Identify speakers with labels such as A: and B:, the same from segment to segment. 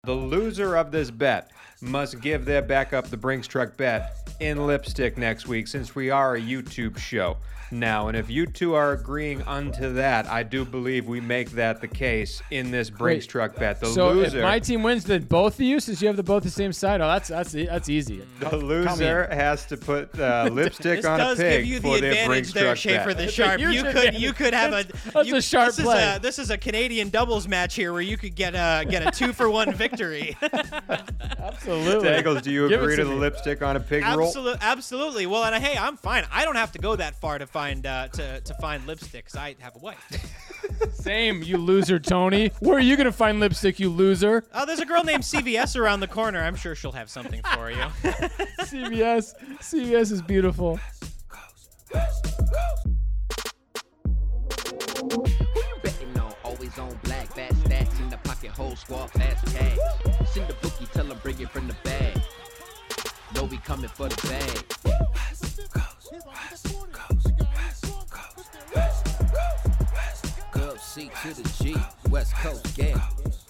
A: The loser of this bet must give their backup the Brinks Truck bet in lipstick next week, since we are a YouTube show now. And if you two are agreeing unto that, I do believe we make that the case in this Brinks Truck bet. The loser,
B: if my team wins, then both of you, since you have both the same side, that's easy.
A: The loser has to put lipstick on a pig for their Brinks Truck bet.
C: This does give you the advantage there, Schaefer the Sharp. You could have a
B: that's a sharp play.
C: This is a Canadian doubles match here where you could get a 2-for-1 victory.
B: Absolutely.
A: Dangles, do you agree to the lipstick on a pig rule?
C: Absolutely. Well, and hey, I'm fine. I don't have to go that far to find lipstick, because I have a wife.
B: Same, you loser, Tony. Where are you going to find lipstick, you loser?
C: Oh, there's a girl named CVS around the corner. I'm sure she'll have something for you.
B: CVS is beautiful.
D: Who you betting on? Always on black, fat stacks in the pocket, whole squad, fast cash. Send the bookie, tell him bring it from the bag. Know we coming for the bag. C to the G, West Coast gang.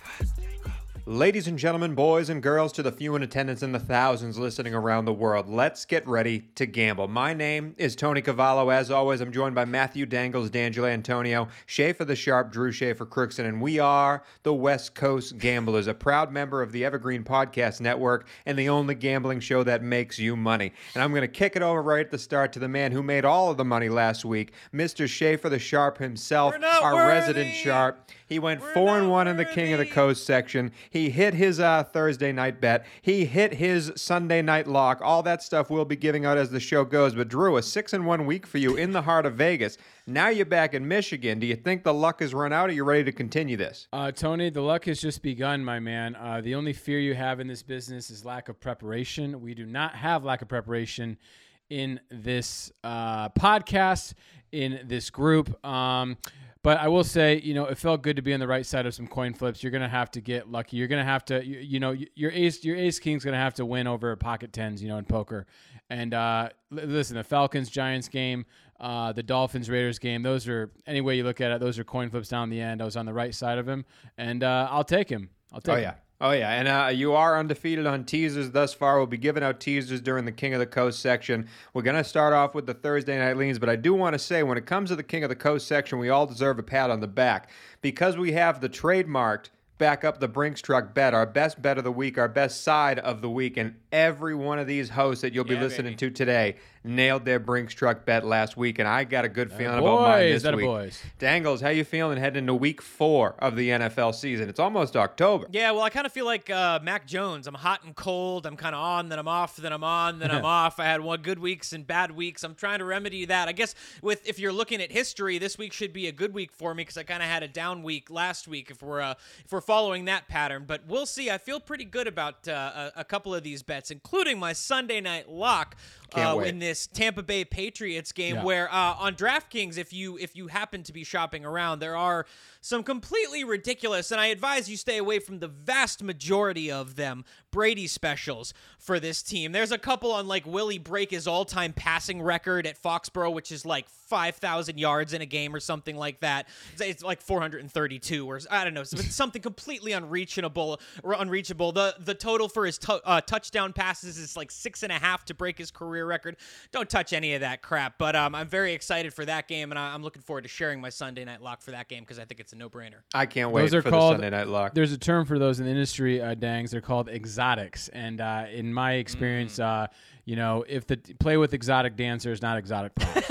A: Ladies and gentlemen, boys and girls, to the few in attendance and the thousands listening around the world, let's get ready to gamble. My name is Tony Cavallo. As always, I'm joined by Matthew Dangles, D'Angelo Antonio, Schaefer the Sharp, Drew Schaefer Crookson, and we are the West Coast Gamblers, a proud member of the Evergreen Podcast Network and the only gambling show that makes you money. And I'm going to kick it over right at the start to the man who made all of the money last week, Mr. Schaefer the Sharp himself, our resident Sharp. He went 4-1 in the King of the Coast section. He hit his Thursday night bet. He hit his Sunday night lock. All that stuff we'll be giving out as the show goes. But Drew, a 6-1 week for you in the heart of Vegas. Now you're back in Michigan. Do you think the luck has run out, or are you ready to continue this?
B: Tony, the luck has just begun, my man. The only fear you have in this business is lack of preparation. We do not have lack of preparation in this podcast, in this group. But I will say, it felt good to be on the right side of some coin flips. You're going to have to get lucky. You're going to have to, your ace king's going to have to win over pocket tens, in poker. And listen, the Falcons Giants game, the Dolphins Raiders game, those are, any way you look at it, those are coin flips down the end. I was on the right side of him, and I'll take him. Him.
A: Oh, yeah. And you are undefeated on teasers thus far. We'll be giving out teasers during the King of the Coast section. We're going to start off with the Thursday night leans, but I do want to say, when it comes to the King of the Coast section, we all deserve a pat on the back, because we have the trademarked back up the Brinks Truck bet, our best bet of the week, our best side of the week, and every one of these hosts that you'll be listening to today nailed their Brinks Truck bet last week, and I got a good feeling about mine this week.
B: Boys.
A: Dangles, how you feeling heading into week 4 of the NFL season? It's almost October.
C: Yeah, well, I kind of feel like Mac Jones. I'm hot and cold. I'm kind of on, then I'm off, then I'm on, then I'm off. I had good weeks and bad weeks. I'm trying to remedy that. I guess if you're looking at history, this week should be a good week for me, because I kind of had a down week last week if we're following that pattern. But we'll see. I feel pretty good about a couple of these bets, including my Sunday night lock in this Tampa Bay Patriots game, where on DraftKings, if you happen to be shopping around, there are some completely ridiculous, and I advise you stay away from the vast majority of them, Brady specials for this team. There's a couple on will he break his all-time passing record at Foxborough, which is 5,000 yards in a game or something like that. It's 432 or I don't know, something completely unreachable. The total for his touchdown passes is 6.5 to break his career record. Don't touch any of that crap. But I'm very excited for that game, and I'm looking forward to sharing my Sunday night lock for that game, because I think it's a no-brainer.
A: I can't wait for the Sunday night lock.
B: There's a term for those in the industry, Dangs. They're called exotics. And in my experience, if play with exotic dancers, not exotic props.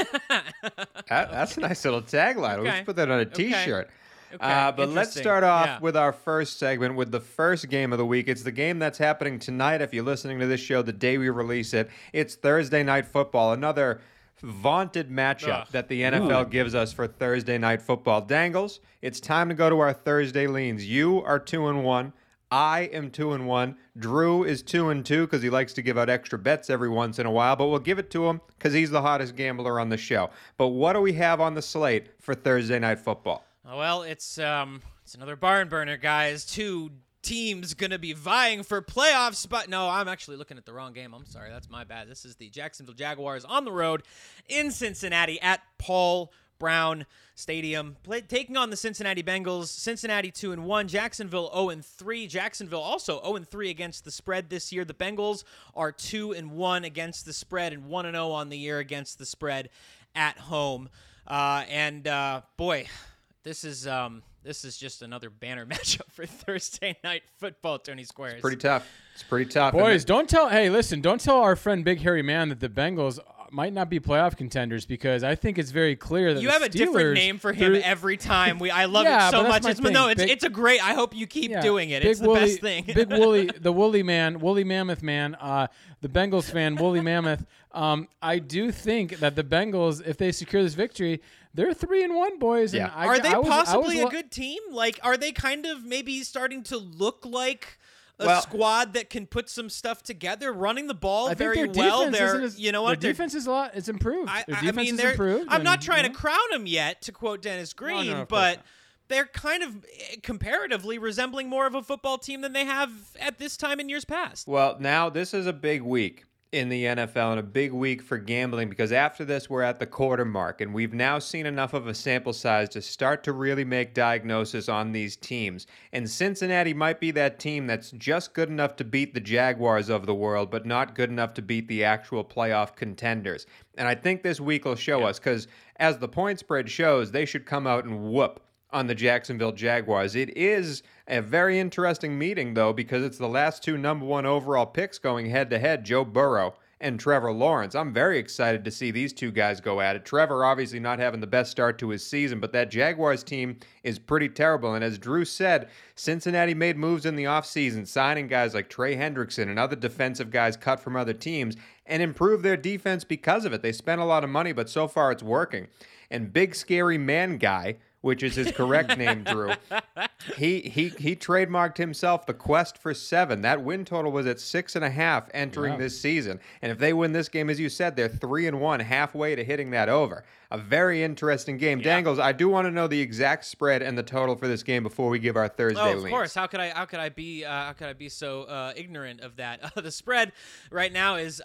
A: That's a nice little tagline.
C: Okay.
A: Let's put that on a T-shirt.
C: Okay.
A: But let's start off with our first segment with the first game of the week. It's the game that's happening tonight. If you're listening to this show the day we release it, it's Thursday Night Football, another vaunted matchup that the NFL gives us for Thursday Night Football. Dangles, it's time to go to our Thursday leans. You are 2-1. I am 2-1. Drew is 2-2 because he likes to give out extra bets every once in a while, but we'll give it to him because he's the hottest gambler on the show. But what do we have on the slate for Thursday Night Football?
C: Well, it's another barn burner, guys. Two teams going to be vying for playoffs, but no, I'm actually looking at the wrong game. I'm sorry, that's my bad. This is the Jacksonville Jaguars on the road in Cincinnati at Paul Brown Stadium, taking on the Cincinnati Bengals. Cincinnati 2-1, Jacksonville 0-3. Jacksonville also 0-3 against the spread this year. The Bengals are 2-1 against the spread and 1-0 on the year against the spread at home. Boy, this is just another banner matchup for Thursday night football, Tony Squares.
A: It's pretty tough.
B: Boys, don't tell our friend Big Hairy Man that the Bengals might not be playoff contenders, because I think it's very clear that
C: you have a different name for him every time. I love it so much. It's a great. I hope you keep doing it. It's the best thing.
B: Big Woolly, the Woolly Man, Woolly Mammoth Man, the Bengals fan, Woolly Mammoth. I do think that the Bengals, if they secure this victory, they're 3-1, boys.
A: Yeah.
B: And
C: are they possibly a good team? Like, are they kind of maybe starting to look like a squad that can put some stuff together, running the ball very well? Their
B: defense is a lot. It's improved. Improved.
C: I'm not trying to crown them yet, to quote Dennis Green, but they're kind of comparatively resembling more of a football team than they have at this time in years past.
A: Well, now this is a big week in the NFL and a big week for gambling, because after this we're at the quarter mark and we've now seen enough of a sample size to start to really make diagnosis on these teams. And Cincinnati might be that team that's just good enough to beat the Jaguars of the world, but not good enough to beat the actual playoff contenders. And I think this week will show us, because as the point spread shows, they should come out and whoop on the Jacksonville Jaguars. It is a very interesting meeting, though, because it's the last two number one overall picks going head-to-head, Joe Burrow and Trevor Lawrence. I'm very excited to see these two guys go at it. Trevor obviously not having the best start to his season, but that Jaguars team is pretty terrible. And as Drew said, Cincinnati made moves in the offseason, signing guys like Trey Hendrickson and other defensive guys cut from other teams, and improved their defense because of it. They spent a lot of money, but so far it's working. And Big Scary Man Guy, which is his correct name, Drew, he trademarked himself the quest for 7. That win total was at 6.5 entering this season. And if they win this game, as you said, they're 3-1, halfway to hitting that over. A very interesting game. Yeah. Dangles, I do want to know the exact spread and the total for this game before we give our Thursday leans.
C: Of course. How could I be so ignorant of that? The spread right now is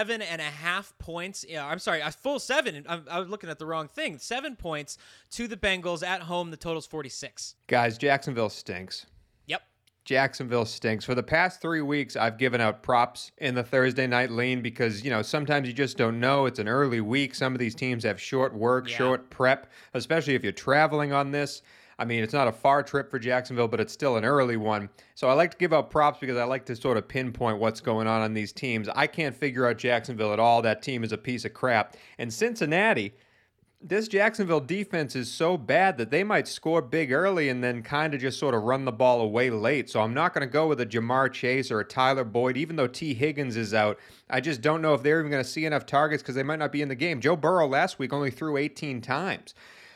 C: 7.5 points. I'm sorry, a full 7. I was looking at the wrong thing. 7 points to the Bengals at home. The total's 46.
A: Guys, Jacksonville stinks. Jacksonville stinks. For the past 3 weeks, I've given out props in the Thursday night lean because, sometimes you just don't know. It's an early week. Some of these teams have short work, short prep, especially if you're traveling on this. I mean, it's not a far trip for Jacksonville, but it's still an early one. So I like to give out props because I like to sort of pinpoint what's going on these teams. I can't figure out Jacksonville at all. That team is a piece of crap. And Cincinnati, this Jacksonville defense is so bad that they might score big early and then kind of just sort of run the ball away late. So I'm not going to go with a Jamar Chase or a Tyler Boyd, even though T. Higgins is out. I just don't know if they're even going to see enough targets because they might not be in the game. Joe Burrow last week only threw 18 times.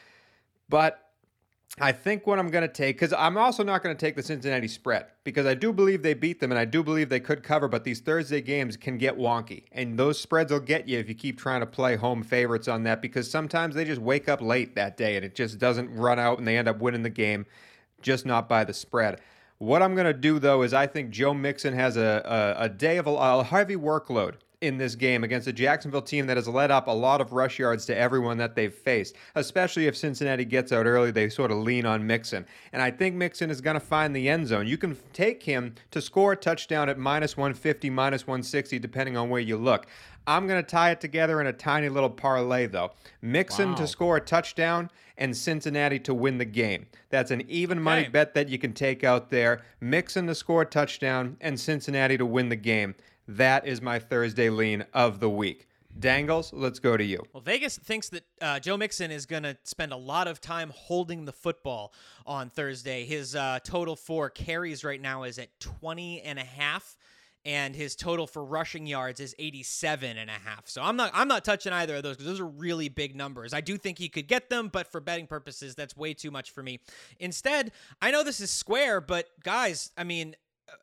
A: But I think what I'm going to take, because I'm also not going to take the Cincinnati spread, because I do believe they beat them and I do believe they could cover, but these Thursday games can get wonky. And those spreads will get you if you keep trying to play home favorites on that, because sometimes they just wake up late that day and it just doesn't run out and they end up winning the game, just not by the spread. What I'm going to do, though, is I think Joe Mixon has a day of a heavy workload in this game against a Jacksonville team that has led up a lot of rush yards to everyone that they've faced, especially if Cincinnati gets out early. They sort of lean on Mixon. And I think Mixon is going to find the end zone. You can take him to score a touchdown at -150, -160, depending on where you look. I'm going to tie it together in a tiny little parlay, though. Mixon to score a touchdown and Cincinnati to win the game. That's an even money bet that you can take out there. Mixon to score a touchdown and Cincinnati to win the game. That is my Thursday lean of the week. Dangles, let's go to you.
C: Well, Vegas thinks that Joe Mixon is going to spend a lot of time holding the football on Thursday. His total for carries right now is at 20.5, and his total for rushing yards is 87.5. So I'm not touching either of those because those are really big numbers. I do think he could get them, but for betting purposes, that's way too much for me. Instead, I know this is square, but guys, I mean,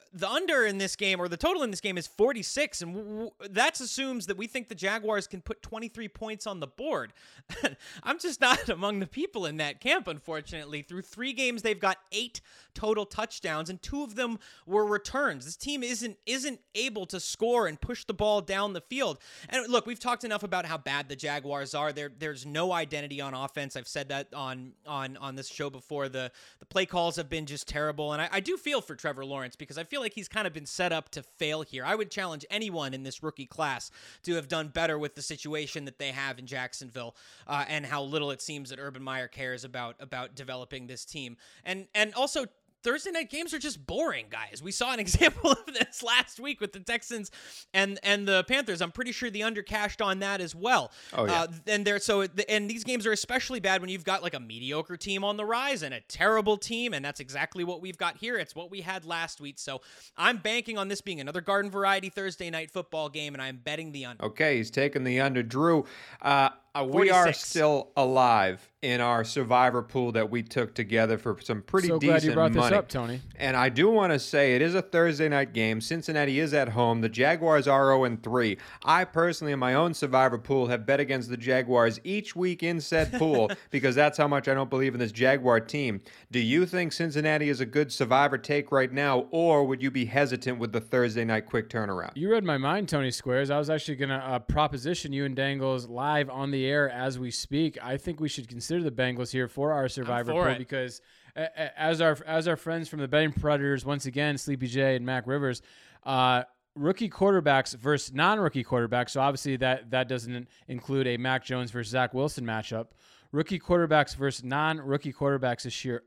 C: the under in this game, or the total in this game, is 46, and that assumes that we think the Jaguars can put 23 points on the board. I'm just not among the people in that camp, unfortunately. Through 3 games, they've got 8 total touchdowns, and 2 of them were returns. This team isn't able to score and push the ball down the field. And look, we've talked enough about how bad the Jaguars are. There's no identity on offense. I've said that on this show before. The play calls have been just terrible, and I do feel for Trevor Lawrence, because I feel like he's kind of been set up to fail here. I would challenge anyone in this rookie class to have done better with the situation that they have in Jacksonville, and how little it seems that Urban Meyer cares about developing this team. And also, Thursday night games are just boring, guys. We saw an example of this last week with the Texans and the Panthers. I'm pretty sure the under cashed on that as well.
A: Oh, yeah.
C: And these games are especially bad when you've got like a mediocre team on the rise and a terrible team, and that's exactly what we've got here. It's what we had last week. So I'm banking on this being another garden variety Thursday night football game, and I'm betting the under.
A: Okay, he's taking the under. Drew, we
C: 46.
A: are still alive in our survivor pool that we took together for some pretty decent money.
B: So glad you brought this up, Tony.
A: And I do want to say it is a Thursday night game. Cincinnati is at home. The Jaguars are 0-3. I personally, in my own survivor pool, have bet against the Jaguars each week in said pool because that's how much I don't believe in this Jaguar team. Do you think Cincinnati is a good survivor take right now, or would you be hesitant with the Thursday night quick turnaround?
B: You read my mind, Tony Squares. I was actually going to proposition you and Dangles live on the air as we speak. I think we should consider the Bengals here for our survivor pool because as our friends from the Betting Predators, once again, Sleepy J and Mac Rivers, rookie quarterbacks versus non-rookie quarterbacks. So obviously that doesn't include a Mac Jones versus Zach Wilson matchup. Rookie quarterbacks versus non-rookie quarterbacks this year,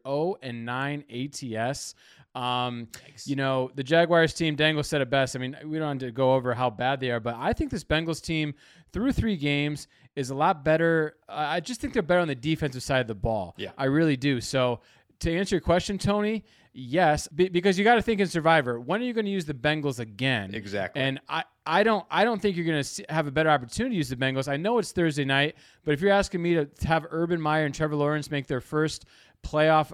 B: 0-9 ATS. The Jaguars team, Dangle said it best. I mean, we don't have to go over how bad they are, but I think this Bengals team through 3 games is a lot better. I just think they're better on the defensive side of the ball.
A: Yeah.
B: I really do. So to answer your question, Tony, yes, because you got to think in Survivor, when are you going to use the Bengals again?
A: Exactly.
B: And I don't think you're going to have a better opportunity to use the Bengals. I know it's Thursday night, but if you're asking me to have Urban Meyer and Trevor Lawrence make their first their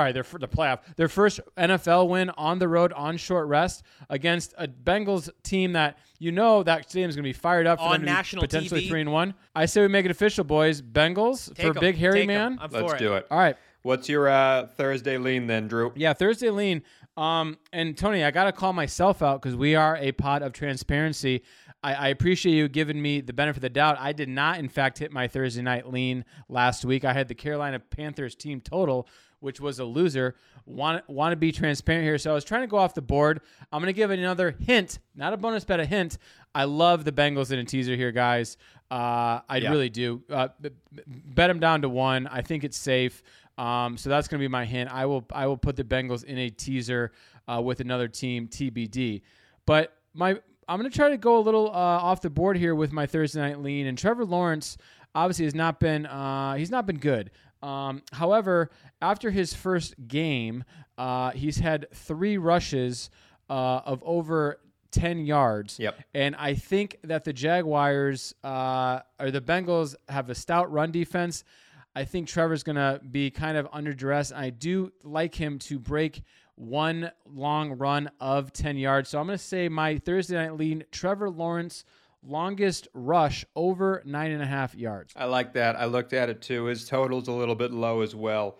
B: first NFL win on the road on short rest against a Bengals team that that stadium's going to be fired up for
C: on
B: them to be
C: national
B: potentially
C: TV.
B: 3-1. I say we make it official, boys. Bengals for Big Hairy Man.
A: Let's do it.
B: All right.
A: What's your Thursday lean then, Drew?
B: Yeah, Thursday lean. And Tony, I got to call myself out because we are a pod of transparency. I appreciate you giving me the benefit of the doubt. I did not, in fact, hit my Thursday night lean last week. I had the Carolina Panthers team total, which was a loser. Want to be transparent here, so I was trying to go off the board. I'm going to give it another hint, not a bonus bet, a hint. I love the Bengals in a teaser here, guys. I really do. Bet them down to 1. I think it's safe. So that's going to be my hint. I will put the Bengals in a teaser with another team, TBD. But I'm going to try to go a little off the board here with my Thursday night lean. And Trevor Lawrence obviously has not been he's not been good. However, after his first game, he's had 3 rushes of over 10 yards.
A: Yep.
B: And I think that the Jaguars or the Bengals have a stout run defense. I think Trevor's going to be kind of under duress. I do like him to break one long run of 10 yards. So I'm going to say my Thursday night lean, Trevor Lawrence, longest rush over 9.5 yards.
A: I like that. I looked at it too. His total's a little bit low as well.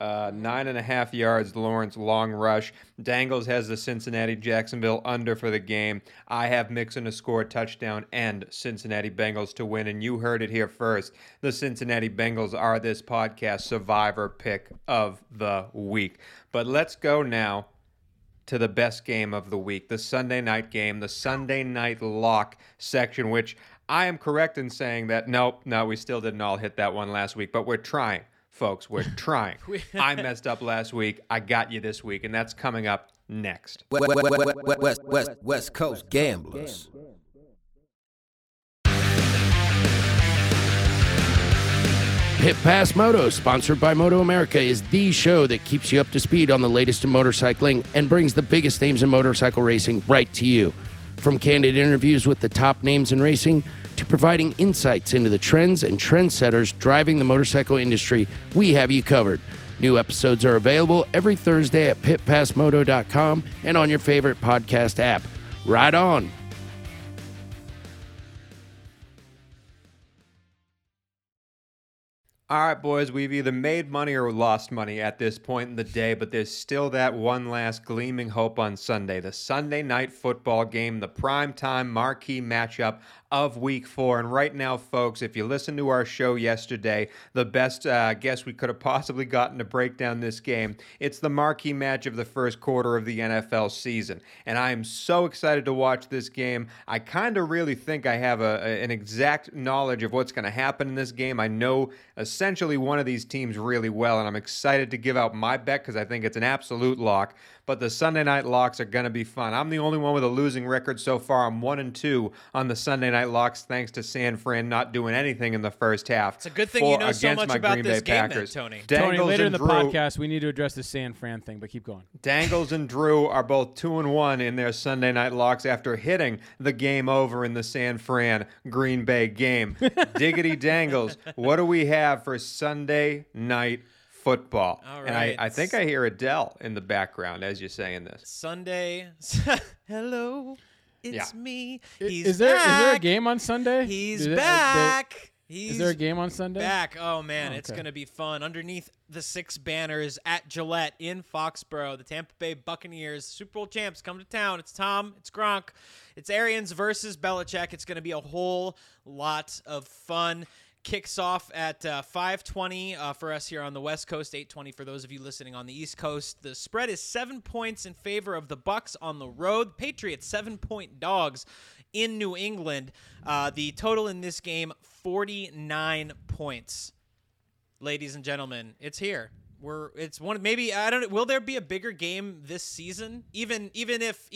A: 9.5 yards, Lawrence long rush. Dangles has the Cincinnati-Jacksonville under for the game. I have Mixon to score a touchdown and Cincinnati Bengals to win, and you heard it here first. The Cincinnati Bengals are this podcast survivor pick of the week. But let's go now to the best game of the week, the Sunday night game, the Sunday night lock section, which I am correct in saying that, no, we still didn't all hit that one last week, but we're trying. Folks, we're trying. I messed up last week. I got you this week, and that's coming up next.
E: West Coast Gamblers. Pit Pass Moto, sponsored by Moto America, is the show that keeps you up to speed on the latest in motorcycling and brings the biggest names in motorcycle racing right to you. From candid interviews with the top names in racing to providing insights into the trends and trendsetters driving the motorcycle industry, we have you covered. New episodes are available every Thursday at pitpassmoto.com and on your favorite podcast app. Ride on!
A: All right, boys, we've either made money or lost money at this point in the day, but there's still that one last gleaming hope on Sunday. The Sunday night football game, the primetime marquee matchup of Week 4. And right now, folks, if you listened to our show yesterday, the best guess we could have possibly gotten to break down this game, it's the marquee match of the first quarter of the NFL season. And I am so excited to watch this game. I kind of really think I have an exact knowledge of what's going to happen in this game. I know essentially one of these teams really well, and I'm excited to give out my bet because I think it's an absolute lock. But the Sunday night locks are going to be fun. I'm the only one with a losing record so far. I'm 1-2 on the Sunday night locks thanks to San Fran not doing anything in the first half.
C: It's a good thing you know so much about this game, then, Tony.
B: Tony, later in the podcast, we need to address the San Fran thing, but keep going.
A: Dangles and Drew are both 2-1 in their Sunday night locks after hitting the game over in the San Fran Green Bay game. Diggity Dangles, what do we have for Sunday night football?
C: All right.
A: And I think I hear Adele in the background as you're saying this.
C: Sunday. Hello, it's me.
B: Is there a game on Sunday?
C: He's back.
B: Is there a game on Sunday?
C: Back. Oh, man, it's going to be fun. Underneath the 6 banners at Gillette in Foxborough, the Tampa Bay Buccaneers, Super Bowl champs, come to town. It's Tom. It's Gronk. It's Arians versus Belichick. It's going to be a whole lot of fun. Kicks off at 5:20 for us here on the West Coast, 8:20 for those of you listening on the East Coast. The spread is 7 points in favor of the Bucs on the road. Patriots 7-point dogs in New England. The total in this game 49 points. Ladies and gentlemen, it's here. It's one. Maybe I don't know. Will there be a bigger game this season? Even if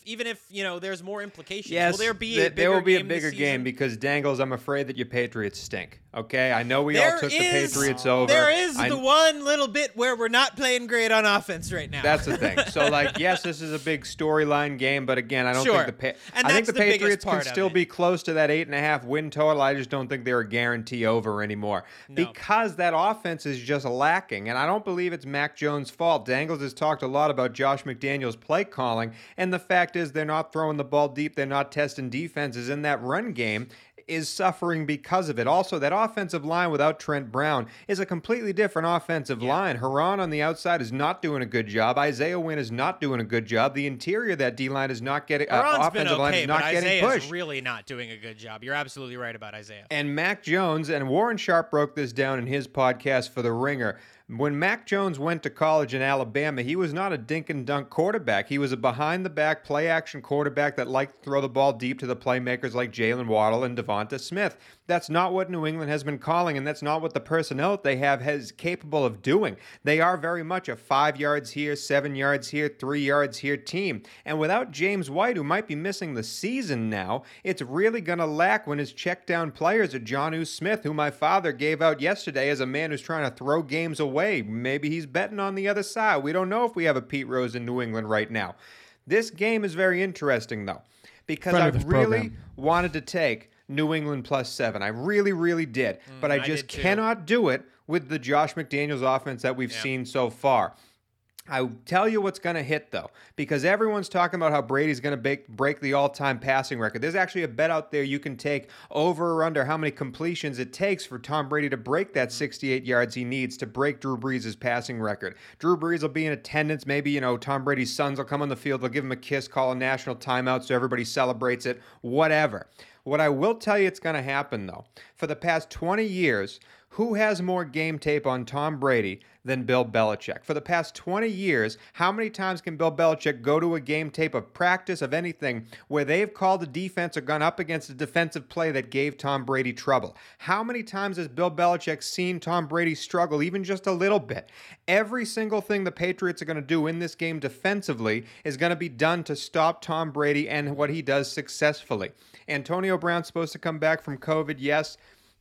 C: you know there's more implications.
A: Yes,
C: will there be a bigger
A: there will be a
C: game
A: bigger
C: this
A: game
C: season?
A: because Dangles, I'm afraid that your Patriots stink. Okay, I know we all took the Patriots over.
C: There is the one little bit where we're not playing great on offense right now.
A: That's the thing. So, like, yes, this is a big storyline game, but again, I don't
C: Sure.
A: think
C: And
A: I think
C: that's
A: the
C: the biggest
A: Patriots can
C: part of
A: still
C: it.
A: be close to that 8.5 win total. I just don't think they're a guarantee over anymore because that offense is just lacking, and I don't believe it's Mac Jones' fault. Dangles has talked a lot about Josh McDaniels' play calling, and the fact is they're not throwing the ball deep. They're not testing defenses, in that run game is suffering because of it. Also, that offensive line without Trent Brown is a completely different offensive line. Haran on the outside is not doing a good job. Isaiah Wynn is not doing a good job. The interior of that D-line is not getting offensive line is not getting
C: Isaiah's
A: pushed.
C: really not doing a good job. You're absolutely right about Isaiah.
A: And Mac Jones, and Warren Sharp broke this down in his podcast for The Ringer. When Mac Jones went to college in Alabama, he was not a dink and dunk quarterback. He was a behind-the-back, play-action quarterback that liked to throw the ball deep to the playmakers like Jalen Waddle and Devonta Smith. That's not what New England has been calling, and that's not what the personnel that they have is capable of doing. They are very much a 5 yards here, 7 yards here, 3 yards here team. And without James White, who might be missing the season now, it's really going to lack when his check-down players are Jonnu Smith, who my father gave out yesterday as a man who's trying to throw games away. Maybe he's betting on the other side. We don't know if we have a Pete Rose in New England right now. This game is very interesting, though, because I really wanted to take New England +7. I really, really did. But I just cannot do it with the Josh McDaniels offense that we've seen so far. I'll tell you what's going to hit, though, because everyone's talking about how Brady's going to break the all-time passing record. There's actually a bet out there you can take over or under how many completions it takes for Tom Brady to break that 68 yards he needs to break Drew Brees' passing record. Drew Brees will be in attendance. Maybe, Tom Brady's sons will come on the field. They'll give him a kiss, call a national timeout so everybody celebrates it, whatever. What I will tell you it's going to happen, though, for the past 20 years, who has more game tape on Tom Brady than Bill Belichick? For the past 20 years, how many times can Bill Belichick go to a game tape of practice of anything where they've called a defense or gone up against a defensive play that gave Tom Brady trouble? How many times has Bill Belichick seen Tom Brady struggle even just a little bit? Every single thing the Patriots are going to do in this game defensively is going to be done to stop Tom Brady and what he does successfully. Antonio Brown's supposed to come back from COVID, yes.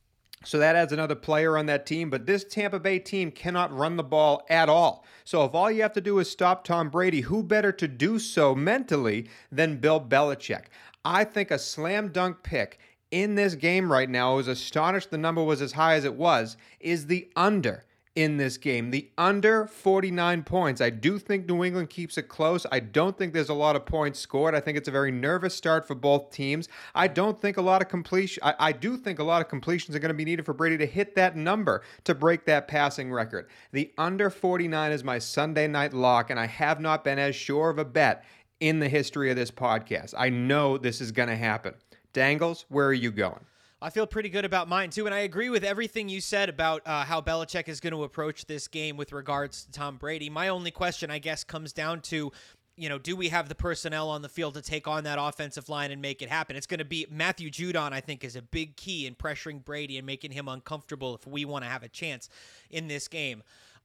A: So that adds another player on that team, but this Tampa Bay team cannot run the ball at all. So if all you have to do is stop Tom Brady, who better to do so mentally than Bill Belichick? I think a slam dunk pick in this game right now, I was astonished the number was as high as it was, is the under in this game. The under 49 points. I do think New England keeps it close. I don't think there's a lot of points scored. I think it's a very nervous start for both teams. I don't think a lot of completion. I do think a lot of completions are going to be needed for Brady to hit that number to break that passing record. The under 49 is my Sunday night lock, and I have not been as sure of a bet in the history of this podcast. I know this is going to happen. Dangles, where are you going?
C: I feel pretty good about mine, too, and I agree with everything you said about how Belichick is going to approach this game with regards to Tom Brady. My only question, I guess, comes down to, do we have the personnel on the field to take on that offensive line and make it happen? It's going to be Matthew Judon, I think, is a big key in pressuring Brady and making him uncomfortable if we want to have a chance in this game.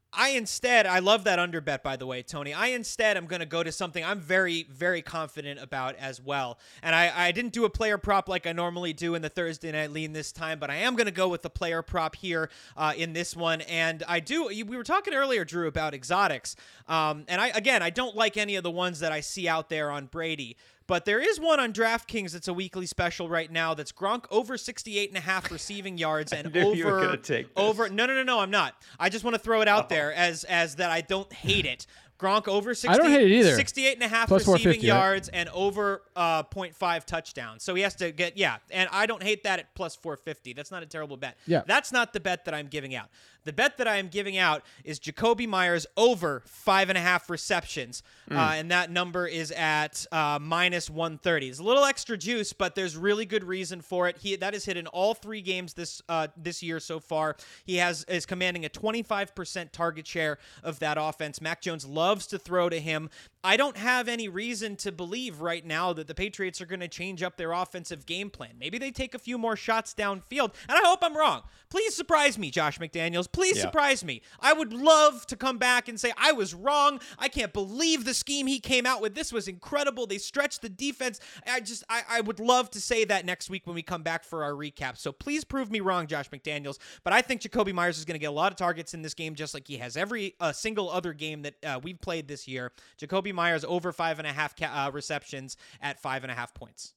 C: I love that under bet, by the way, Tony. I'm going to go to something I'm very, very confident about as well. And I didn't do a player prop like I normally do in the Thursday Night Lean this time, but I am going to go with the player prop here in this one. And we were talking earlier, Drew, about exotics. And I don't like any of the ones that I see out there on Brady. But there is one on DraftKings that's a weekly special right now that's Gronk over 68.5 receiving yards and
A: you were gonna take this.
C: No, I'm not. I just want to throw it out there as that I don't hate it. Gronk over 60,
B: I don't hate it either.
C: 68.5
B: Plus
C: receiving
B: 450,
C: yards and over 0.5 touchdowns. So he has to get, and I don't hate that at plus 450. That's not a terrible bet.
B: Yeah.
C: That's not the bet that I'm giving out. The bet that I am giving out is Jacoby Myers over 5.5 receptions, and that number is at minus 130. It's a little extra juice, but there's really good reason for it. That is hit in all 3 games this year so far. He is commanding a 25% target share of that offense. Mac Jones loves to throw to him. I don't have any reason to believe right now that the Patriots are going to change up their offensive game plan. Maybe they take a few more shots downfield, and I hope I'm wrong. Please surprise me, Josh McDaniels. Please surprise me. I would love to come back and say, I was wrong. I can't believe the scheme he came out with. This was incredible. They stretched the defense. I would love to say that next week when we come back for our recap. So please prove me wrong, Josh McDaniels. But I think Jacoby Myers is going to get a lot of targets in this game, just like he has every single other game that we've played this year. Jacoby Myers over 5.5 receptions at 5.5 points.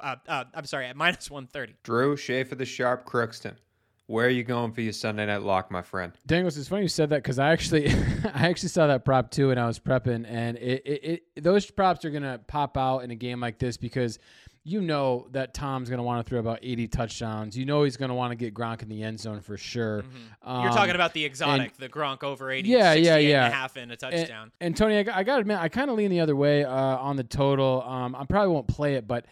C: At minus 130.
A: Drew, Schaefer the Sharp, Crookston. Where are you going for your Sunday night lock, my friend?
B: Dangles, it's funny you said that because I actually saw that prop too when I was prepping, and those props are gonna pop out in a game like this because you know that Tom's gonna want to throw about 80 touchdowns. You know he's gonna want to get Gronk in the end zone for sure.
C: Mm-hmm. You're talking about the exotic, the Gronk over 80,
B: yeah.
C: 68.5 and a touchdown.
B: And Tony, I got to admit, I kind of lean the other way on the total. I probably won't play it, but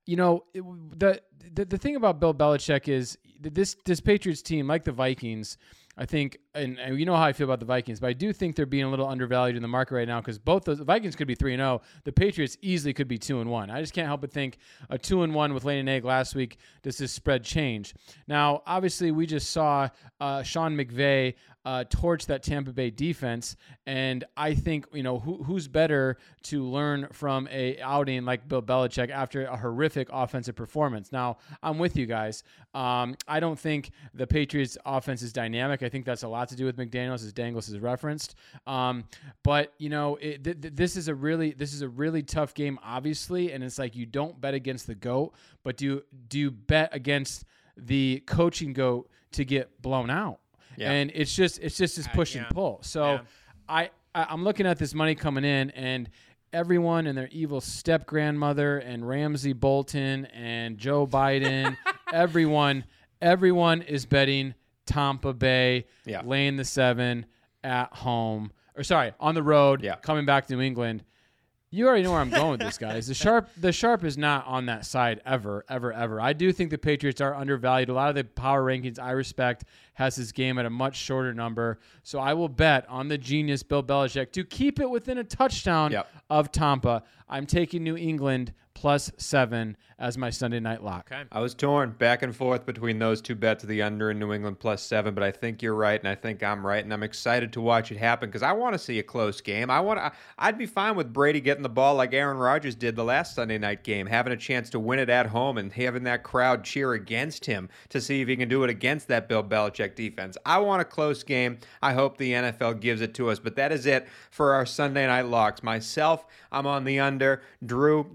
B: the thing about Bill Belichick is this Patriots team, like the Vikings, I think, and you know how I feel about the Vikings, but I do think they're being a little undervalued in the market right now because both the Vikings could be 3-0. The Patriots easily could be 2-1. I just can't help but think a 2-1 with Lane and Egg last week, does this spread change? Now, obviously, we just saw Sean McVay torch that Tampa Bay defense, and I think who's better to learn from a outing like Bill Belichick after a horrific offensive performance. Now, I'm with you guys. I don't think the Patriots offense is dynamic. I think that's a lot to do with McDaniels, as Dangles has referenced. But this is a really tough game, obviously, and it's like you don't bet against the GOAT, but do you bet against the coaching GOAT to get blown out? Yeah. And it's just this push and pull. So I'm looking at this money coming in, and everyone and their evil step grandmother and Ramsey Bolton and Joe Biden, everyone is betting Tampa Bay, laying the 7 at home, on the road, coming back to New England. You already know where I'm going with this, guys. The sharp is not on that side ever. I do think the Patriots are undervalued. A lot of the power rankings I respect has his game at a much shorter number. So I will bet on the genius Bill Belichick to keep it within a touchdown of Tampa. I'm taking New England +7 as my Sunday night lock.
C: Okay.
A: I was torn back and forth between those two bets, the under in New England +7, but I think you're right, and I think I'm right, and I'm excited to watch it happen because I want to see a close game. I'd be fine with Brady getting the ball like Aaron Rodgers did the last Sunday night game, having a chance to win it at home and having that crowd cheer against him to see if he can do it against that Bill Belichick defense. I want a close game. I hope the NFL gives it to us, but that is it for our Sunday night locks. Myself, I'm on the under. Drew, you took New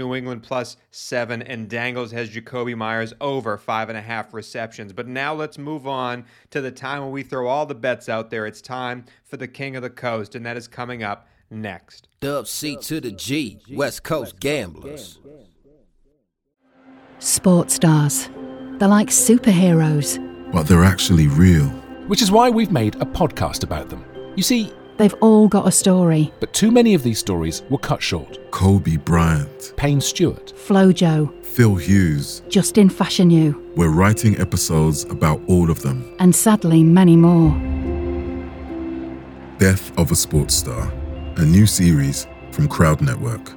A: New England +7, and Dangles has Jacoby Myers over 5.5 receptions. But now let's move on to the time when we throw all the bets out there. It's time for the King of the Coast, and that is coming up next.
F: Dub C to the G, West Coast Gamblers.
G: Sports stars. They're like superheroes.
H: But they're actually real.
I: Which is why we've made a podcast about them. You see,
G: They've all got a story.
I: but too many of these stories were cut short.
H: Kobe Bryant,
I: Payne Stewart,
G: Flojo,
H: Phil Hughes.
G: Justin Fashanu,
H: We're writing episodes about all of them.
G: and sadly many more.
H: Death of a Sports Star, a new series from Crowd Network.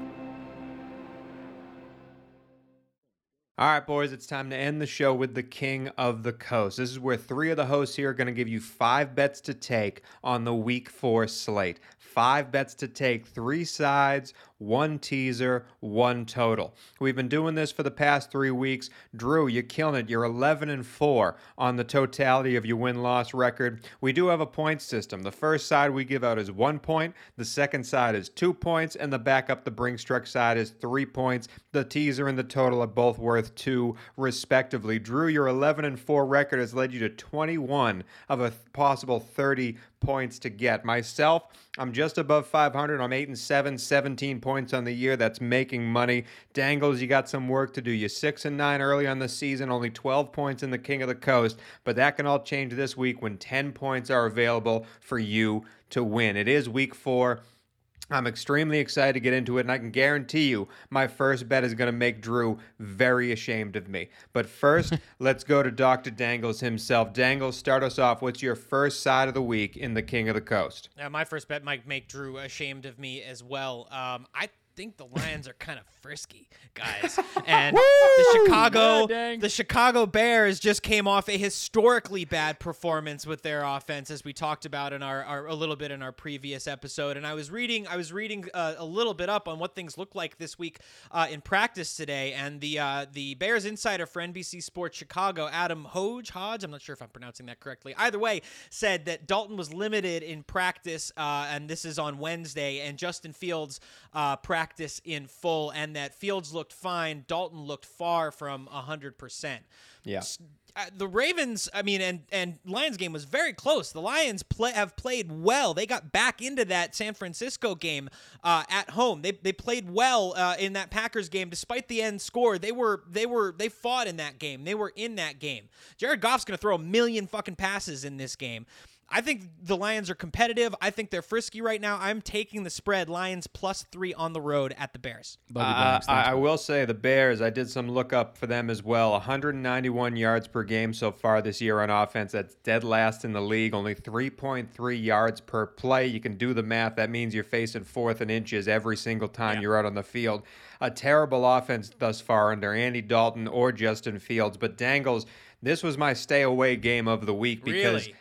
A: All right, boys, it's time to end the show with the King of the Coast. This is where 3 of the hosts here are going to give you 5 bets to take on the Week 4 slate. 5 bets to take, 3 sides, 1 teaser, 1 total. We've been doing this for the past 3 weeks. Drew, you're killing it. You're 11-4 on the totality of your win-loss record. We do have a point system. The first side we give out is 1 point. The second side is 2 points. And the backup, the Bringstruck side, is 3 points. The teaser and the total are both worth 2, respectively. Drew, your 11-4 record has led you to 21 of a possible 30 points to get. Myself, I'm just above 500. I'm 8-7, 17 points on the year. That's making money. Dangles, you got some work to do. You're 6-9 early on the season, only 12 points in the King of the Coast, but that can all change this week when 10 points are available for you to win. It is Week 4. I'm extremely excited to get into it, and I can guarantee you my first bet is going to make Drew very ashamed of me. But first, let's go to Dr. Dangles himself. Dangles, start us off. What's your first side of the week in the King of the Coast?
C: My first bet might make Drew ashamed of me as well. I think the Lions are kind of frisky, guys. And the Chicago Bears just came off a historically bad performance with their offense, as we talked about in our a little bit in our previous episode. And I was reading a little bit up on what things look like this week in practice today. And the Bears insider for NBC Sports Chicago, Adam Hodge, I'm not sure if I'm pronouncing that correctly. Either way, said that Dalton was limited in practice, and this is on Wednesday, and Justin Fields practice in full, and that Fields looked fine. Dalton looked far from 100%.
A: Yeah.
C: The Ravens, and Lions game was very close. The Lions have played well. They got back into that San Francisco game at home. They played well in that Packers game, despite the end score. They fought in that game. They were in that game. Jared Goff's going to throw 1 million fucking passes in this game. I think the Lions are competitive. I think they're frisky right now. I'm taking the spread, Lions +3 on the road at the Bears.
A: I will say the Bears, I did some look up for them as well. 191 yards per game so far this year on offense. That's dead last in the league. Only 3.3 yards per play. You can do the math. That means you're facing 4th and inches every single time you're out on the field. A terrible offense thus far under Andy Dalton or Justin Fields. But Dangles, this was my stay away game of the week because
C: Really?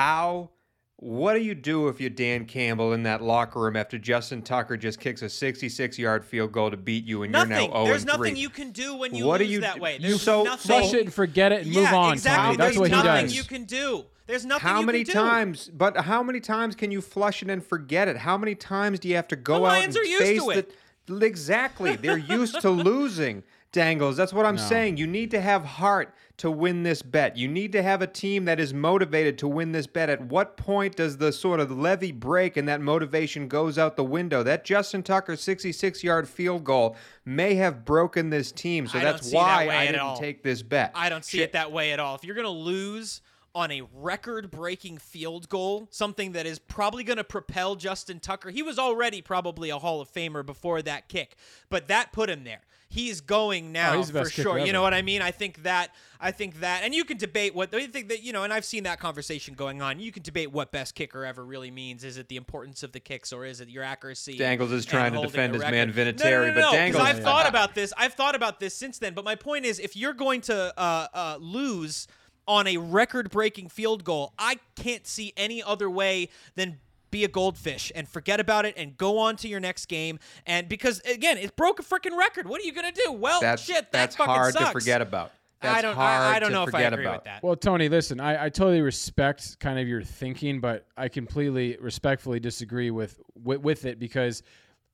A: What do you do if you're Dan Campbell in that locker room after Justin Tucker just kicks a 66-yard field goal to beat you and
C: Nothing.
A: you're now 0-3?
C: There's nothing you can do when you
A: What do
C: lose
A: you
C: that
A: do?
C: way.
A: You
C: There's
A: so-
C: nothing.
B: Flush it and forget it and move on,
C: exactly.
B: Tony. That's what he
C: There's nothing
B: does.
C: you can do. There's nothing
A: How
C: you
A: many
C: can do.
A: times? But how many times can you flush it and forget it? How many times do you have to go
C: The
A: out
C: Lions
A: and
C: are used
A: face
C: to it.
A: Exactly. They're used to losing, Dangles. That's what I'm saying. You need to have heart to win this bet. You need to have a team that is motivated to win this bet. At what point does the sort of levee break and that motivation goes out the window? That Justin Tucker 66-yard field goal may have broken this team. So
C: I don't
A: that's
C: see that
A: why
C: way
A: I
C: at
A: didn't
C: all.
A: take this bet.
C: I don't see
A: Shit.
C: it that way at all. If you're going to lose on a record-breaking field goal, something that is probably going to propel Justin Tucker. He was already probably a Hall of Famer before that kick, but that put him there. He's going now
B: he's the
C: for
B: best kicker
C: sure. You
B: ever.
C: know what I mean? I think that, and you can debate what you think that, and I've seen that conversation going on. You can debate what best kicker ever really means. Is it the importance of the kicks, or is it your accuracy?
A: Dangles is
C: and
A: trying to
C: holding
A: defend
C: the
A: his
C: record?
A: man Vinatieri, but
C: 'cause
A: Dangles.
C: I've thought about this. I've thought about this since then. But my point is, if you're going to lose on a record-breaking field goal, I can't see any other way than be a goldfish and forget about it and go on to your next game. And because, again, it broke a freaking record. What are you going to do? Well,
A: That's
C: that fucking
A: hard
C: sucks.
A: to forget about. That's
C: I don't
A: hard
C: know
A: to
C: if I
A: forget
C: agree
A: about.
C: with that.
B: Well, Tony, listen, I totally respect kind of your thinking, but I completely respectfully disagree with it because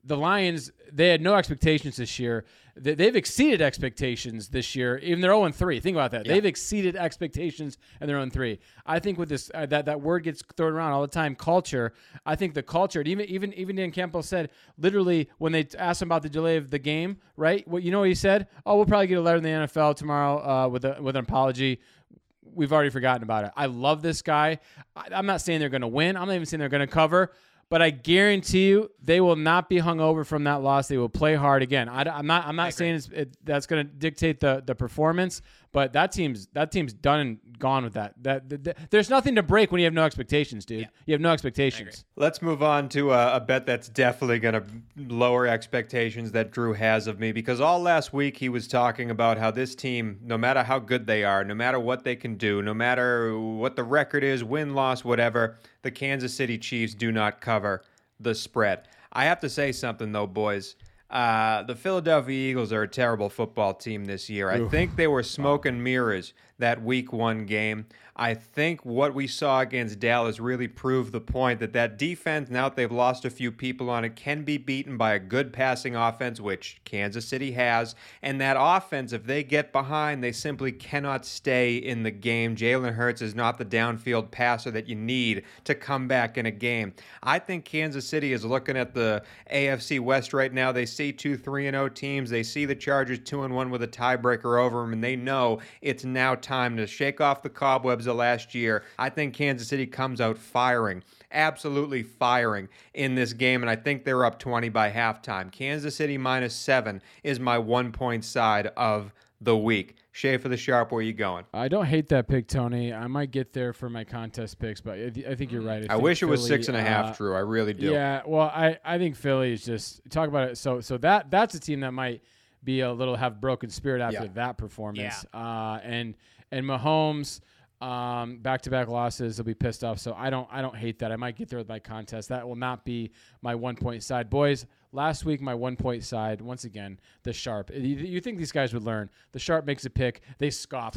B: the Lions, they had no expectations this year. They've exceeded expectations this year. Even they're 0-3. Think about that. Yeah. They've exceeded expectations, and they're 0-3. I think with this, that word gets thrown around all the time. Culture. I think the culture. Even Dan Campbell said literally when they asked him about the delay of the game, right? What he said? Oh, we'll probably get a letter in the NFL tomorrow with an apology. We've already forgotten about it. I love this guy. I'm not saying they're going to win. I'm not even saying they're going to cover. But I guarantee you, they will not be hungover from that loss. They will play hard again. I'm not saying that's going to dictate the performance, but that team's done and gone with that. There's nothing to break when you have no expectations, dude. Yeah. You have no expectations.
A: Let's move on to a bet that's definitely going to lower expectations that Drew has of me, because all last week he was talking about how this team, no matter how good they are, no matter what they can do, no matter what the record is, win, loss, whatever, the Kansas City Chiefs do not cover the spread. I have to say something, though, boys. The Philadelphia Eagles are a terrible football team this year. I think they were smoke and mirrors that week 1 game. I think what we saw against Dallas really proved the point that defense, now that they've lost a few people on it, can be beaten by a good passing offense, which Kansas City has. And that offense, if they get behind, they simply cannot stay in the game. Jalen Hurts is not the downfield passer that you need to come back in a game. I think Kansas City is looking at the AFC West right now. They see 2 3-0 teams. They see the Chargers 2-1 with a tiebreaker over them, and they know it's now time to shake off the cobwebs of last year. I think Kansas City comes out firing, absolutely firing in this game, and I think they're up 20 by halftime. Kansas City -7 is my 1-point side of the week. Shay for the Sharp, where are you going?
B: I don't hate that pick, Tony. I might get there for my contest picks, but I think you're right.
A: I wish it was 6.5, Drew. I really do.
B: Yeah, well, I think Philly is just talk about it. So that's a team that might be a little have broken spirit after that performance. Yeah. And Mahomes, back-to-back losses, will be pissed off. So I don't hate that. I might get there with my contest. That will not be my 1-point side. Boys, last week my 1-point side, once again, the Sharp. You think these guys would learn. The Sharp makes a pick. They scoff.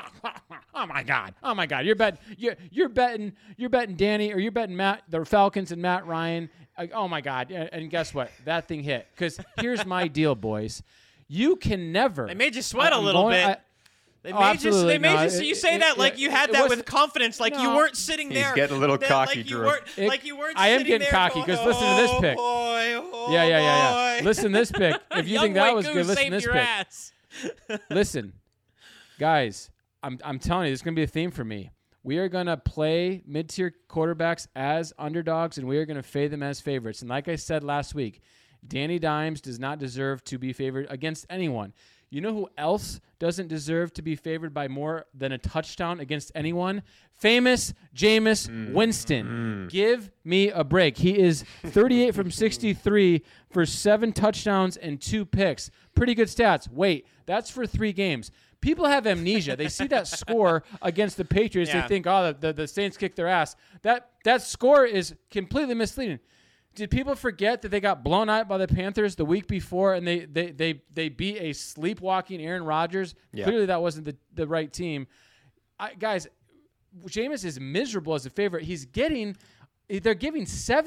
B: Oh my God. You're betting Danny, or you're betting Matt, the Falcons and Matt Ryan. Oh my God. And guess what? That thing hit. Because here's my deal, boys. You can never.
C: They made you sweat a little bit. They made you. So you say that like you had that with confidence, like you weren't sitting there.
A: He's getting a little cocky, Drew.
C: Like you weren't.
B: I am getting cocky because listen to this pick. Yeah. Listen to this pick. If you think that was good, listen to this pick. Listen, guys, I'm telling you, this is gonna be a theme for me. We are gonna play mid-tier quarterbacks as underdogs, and we are gonna fade them as favorites. And like I said last week, Danny Dimes does not deserve to be favored against anyone. You know who else doesn't deserve to be favored by more than a touchdown against anyone? Famous Jameis Winston. Give me a break. He is 38 from 63 for 7 touchdowns and 2 picks. Pretty good stats. Wait, that's for 3 games. People have amnesia. They see that score against the Patriots. Yeah. They think, oh, the Saints kicked their ass. That score is completely misleading. Did people forget that they got blown out by the Panthers the week before, and they beat a sleepwalking Aaron Rodgers? Yeah. Clearly, that wasn't the right team. Guys, Jameis is miserable as a favorite. They're giving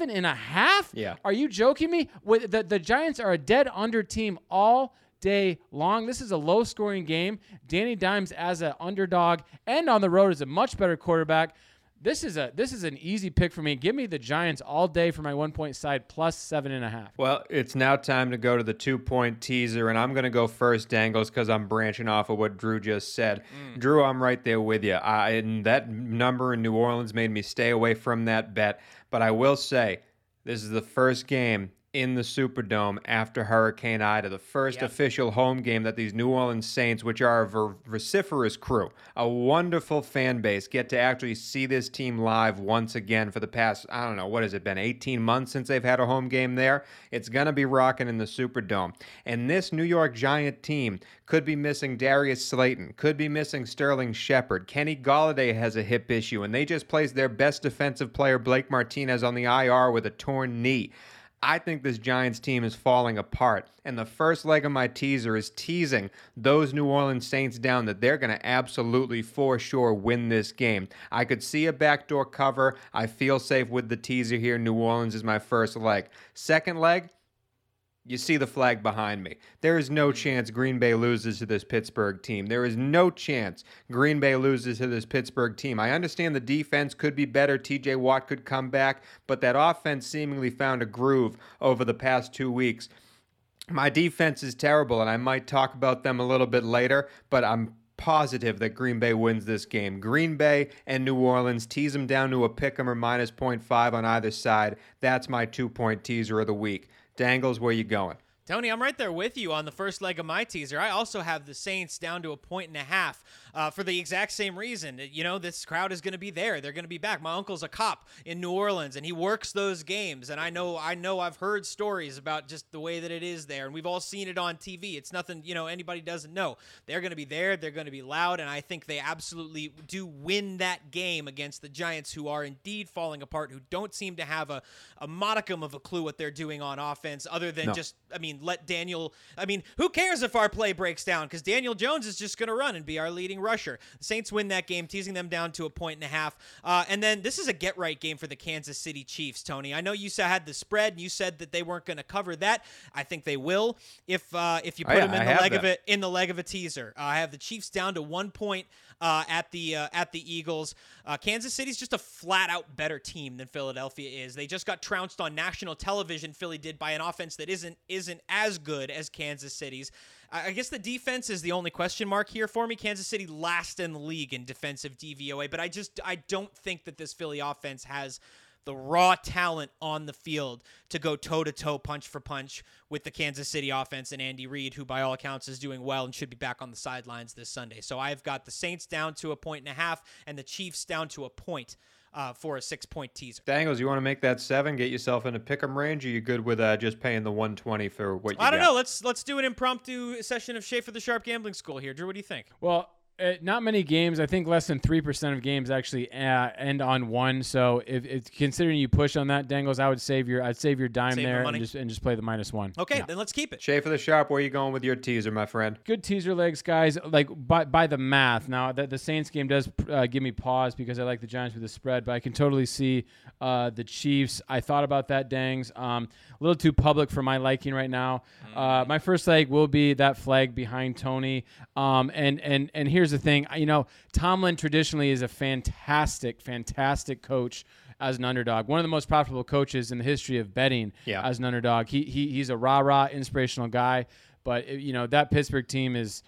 B: 7.5.
A: Yeah.
B: Are you joking me? The Giants are a dead under team all day long. This is a low-scoring game. Danny Dimes as an underdog and on the road is a much better quarterback. This is an easy pick for me. Give me the Giants all day for my 1-point side plus 7.5.
A: Well, it's now time to go to the 2-point teaser, and I'm going to go first, Dangles, because I'm branching off of what Drew just said. Drew, I'm right there with you. And that number in New Orleans made me stay away from that bet. But I will say, this is the first game in the Superdome after Hurricane Ida, the first official home game that these New Orleans Saints, which are a vociferous crew, a wonderful fan base, get to actually see this team live once again for the past, I don't know, what has it been, 18 months since they've had a home game there? It's going to be rocking in the Superdome. And this New York Giant team could be missing Darius Slayton, could be missing Sterling Shepard. Kenny Golladay has a hip issue, and they just placed their best defensive player, Blake Martinez, on the IR with a torn knee. I think this Giants team is falling apart, and the first leg of my teaser is teasing those New Orleans Saints down that they're going to absolutely, for sure, win this game. I could see a backdoor cover. I feel safe with the teaser here. New Orleans is my first leg. Second leg, You see the flag behind me. There is no chance Green Bay loses to this Pittsburgh team. There is no chance Green Bay loses to this Pittsburgh team. I understand the defense could be better. TJ Watt could come back, but that offense seemingly found a groove over the past 2 weeks. My defense is terrible, and I might talk about them a little bit later, but I'm positive that Green Bay wins this game. Green Bay and New Orleans, tease them down to a pick 'em or minus 0.5 on either side. That's my 2-point teaser of the week. Dangles, where you going?
C: Tony, I'm right there with you on the first leg of my teaser. I also have the Saints down to a 1.5 for the exact same reason. You know, this crowd is going to be there. They're going to be back. My uncle's a cop in New Orleans, and he works those games. And I know I've heard stories about just the way that it is there, and we've all seen it on TV. It's nothing, anybody doesn't know. They're going to be there. They're going to be loud, and I think they absolutely do win that game against the Giants, who are indeed falling apart, who don't seem to have a modicum of a clue what they're doing on offense other than let Daniel, who cares if our play breaks down? Because Daniel Jones is just going to run and be our leading rusher. The Saints win that game, teasing them down to a 1.5. And then this is a get-right game for the Kansas City Chiefs, Tony. I know you had the spread, and you said that they weren't going to cover that. I think they will if you put them in the leg of a teaser. I have the Chiefs down to 1 point at the Eagles. Kansas City's just a flat-out better team than Philadelphia is. They just got trounced on national television, Philly did, by an offense that isn't as good as Kansas City's. I guess the defense is the only question mark here for me. Kansas City last in the league in defensive DVOA, but I don't think that this Philly offense has the raw talent on the field to go toe-to-toe, punch for punch with the Kansas City offense and Andy Reid, who by all accounts is doing well and should be back on the sidelines this Sunday. So I've got the Saints down to a 1.5 and the Chiefs down to a point for a 6-point teaser.
A: Dangles, you want to make that 7, get yourself in a pick'em range, or you good with just paying the 120 for what you got?
C: I don't know. Let's do an impromptu session of Schaefer the Sharp Gambling School here. Drew, what do you think?
B: Well, not many games. I think less than 3% of games actually end on 1. So if considering you push on that, Dangles, I'd save your dime there and just play the -1.
C: Okay, then let's keep it.
A: Schaefer the Sharp, where are you going with your teaser, my friend?
B: Good teaser legs, guys. Like by the math. Now the Saints game does give me pause because I like the Giants with the spread, but I can totally see the Chiefs. I thought about that, Dangs. A little too public for my liking right now. My first leg will be that flag behind Tony. And here's the thing. Tomlin traditionally is a fantastic coach as an underdog. One of the most profitable coaches in the history of betting as an underdog. He's a rah-rah, inspirational guy. But, that Pittsburgh team is...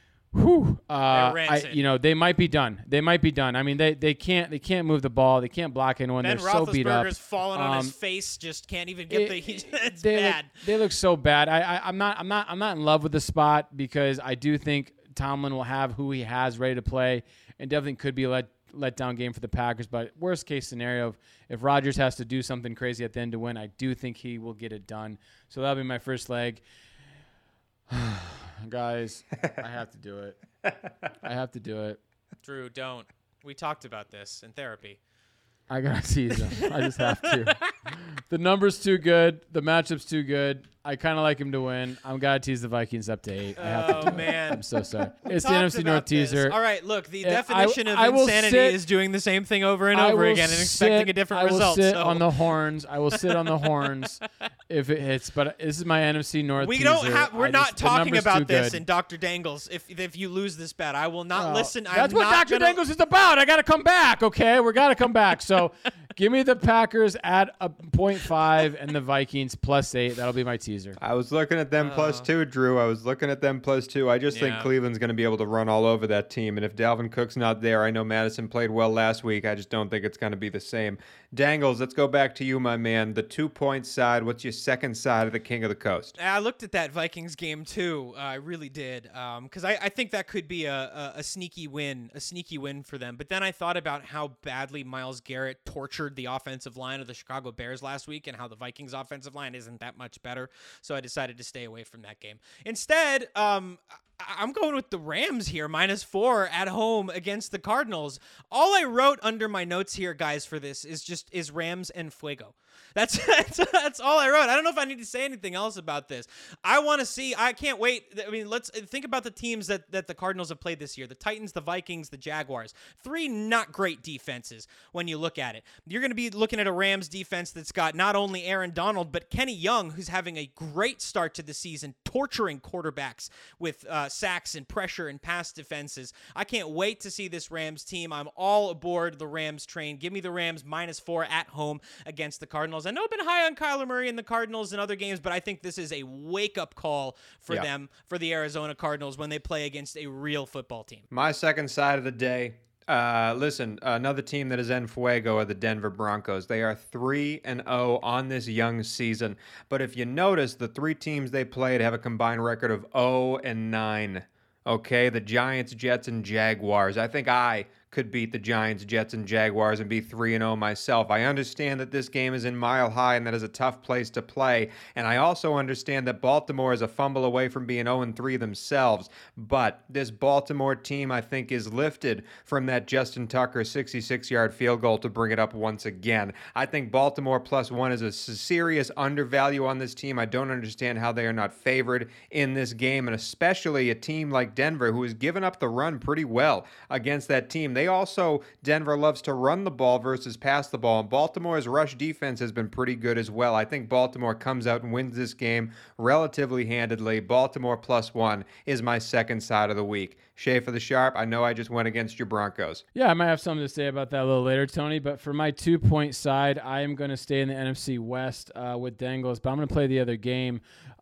B: they might be done. I mean, they can't move the ball. They can't block anyone. They're so beat up.
C: Roethlisberger's fallen on his face. Just can't even get it's bad.
B: They look so bad. I'm not in love with the spot because I do think Tomlin will have who he has ready to play, and definitely could be a let down game for the Packers. But worst case scenario, if Rodgers has to do something crazy at the end to win, I do think he will get it done. So that'll be my first leg. Guys, I have to do it.
C: Drew, don't. We talked about this in therapy.
B: I got to tease him. I just have to. The number's too good. The matchup's too good. I kind of like him to win. I'm got to tease the Vikings up to 8. I have to do
C: man.
B: It. I'm so sorry. It's the NFC North teaser.
C: All right, look, the definition of insanity is doing the same thing over and over again and expecting a different result.
B: I will sit on the horns. I will sit on the horns if it hits. But this is my NFC North teaser.
C: We're not talking about this in Dr. Dangles. If you lose this bet, I will not listen.
B: That's what Dr. Dangles is about. I got to come back, okay? We got to come back. So give me the Packers at a 0.5 and the Vikings +8. That'll be my teaser.
A: I was looking at them +2, Drew. I was looking at them +2. I just think Cleveland's going to be able to run all over that team. And if Dalvin Cook's not there, I know Madison played well last week. I just don't think it's going to be the same. Dangles, let's go back to you, my man. The 2-point side. What's your second side of the King of the Coast?
C: I looked at that Vikings game too. I really did, because I think that could be a sneaky win for them. But then I thought about how badly Myles Garrett tortured the offensive line of the Chicago Bears last week, and how the Vikings offensive line isn't that much better. So I decided to stay away from that game. Instead, I'm going with the Rams here, -4 at home against the Cardinals. All I wrote under my notes here, guys, for this is Rams and Fuego. That's all I wrote. I don't know if I need to say anything else about this. I want to see. I can't wait. I mean, let's think about the teams that the Cardinals have played this year: the Titans, the Vikings, the Jaguars. 3 not great defenses when you look at it. You're going to be looking at a Rams defense that's got not only Aaron Donald but Kenny Young, who's having a great start to the season, torturing quarterbacks with sacks and pressure and pass defenses. I can't wait to see this Rams team. I'm all aboard the Rams train. Give me the Rams -4 at home against the Cardinals. I know I've been high on Kyler Murray and the Cardinals in other games, but I think this is a wake-up call for them, for the Arizona Cardinals, when they play against a real football team.
A: My second side of the day, listen, another team that is en fuego are the Denver Broncos. They are 3-0 on this young season. But if you notice, the 3 teams they played have a combined record of 0-9. Okay, the Giants, Jets, and Jaguars. I think I could beat the Giants, Jets, and Jaguars and be 3-0 myself. I understand that this game is in Mile High and that is a tough place to play. And I also understand that Baltimore is a fumble away from being 0-3 themselves. But this Baltimore team, I think, is lifted from that Justin Tucker 66-yard field goal to bring it up once again. I think Baltimore +1 is a serious undervalue on this team. I don't understand how they are not favored in this game, and especially a team like Denver, who has given up the run pretty well against that team. Denver loves to run the ball versus pass the ball, and Baltimore's rush defense has been pretty good as well. I think Baltimore comes out and wins this game relatively handedly. Baltimore +1 is my second side of the week. Shay for the Sharp, I know I just went against your Broncos.
B: Yeah, I might have something to say about that a little later, Tony, but for my 2-point side, I am going to stay in the NFC West with Dangles, but I'm going to play the other game.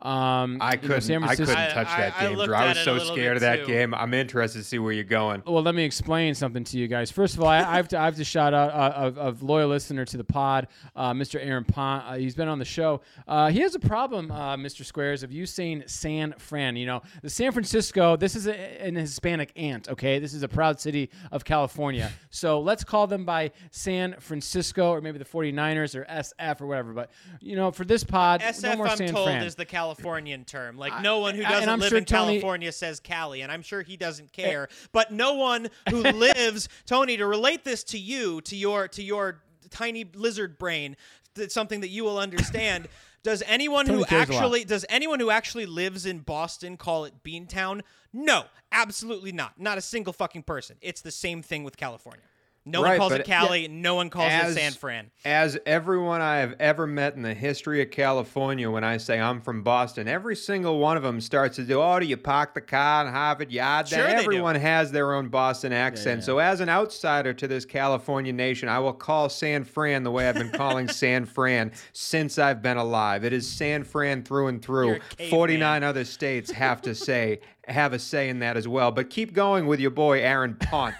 A: I couldn't touch that game, Drew. I was so scared of that game. I'm interested to see where you're going.
B: Well, let me explain something to you guys. First of all, I have to shout out a loyal listener to the pod, Mr. Aaron Pont. He's been on the show. He has a problem, Mr. Squares, of you saying San Fran. You know, the San Francisco, this is an Hispanic aunt, okay? This is a proud city of California. So let's call them by San Francisco, or maybe the 49ers or SF or whatever. But, you know, for this pod,
C: SF,
B: no more
C: I'm
B: San
C: told,
B: Fran.
C: is the Californian term. Like, no one who doesn't live in California says Cali, and I'm sure he doesn't care. But no one who lives, Tony, to relate this to you, to your tiny lizard brain, that's something that you will understand. Does anyone who actually lives in Boston call it Beantown? No, absolutely not. Not a single fucking person. It's the same thing with California. No one calls it Cali. No one calls it San Fran.
A: As everyone I have ever met in the history of California, when I say I'm from Boston, every single one of them starts to do, do you park the car in Harvard Yard?
C: Sure
A: Everyone has their own Boston accent. Yeah. So as an outsider to this California nation, I will call San Fran the way I've been calling San Fran since I've been alive. It is San Fran through and through. 49 other states have a say in that as well. But keep going with your boy Aaron Pont.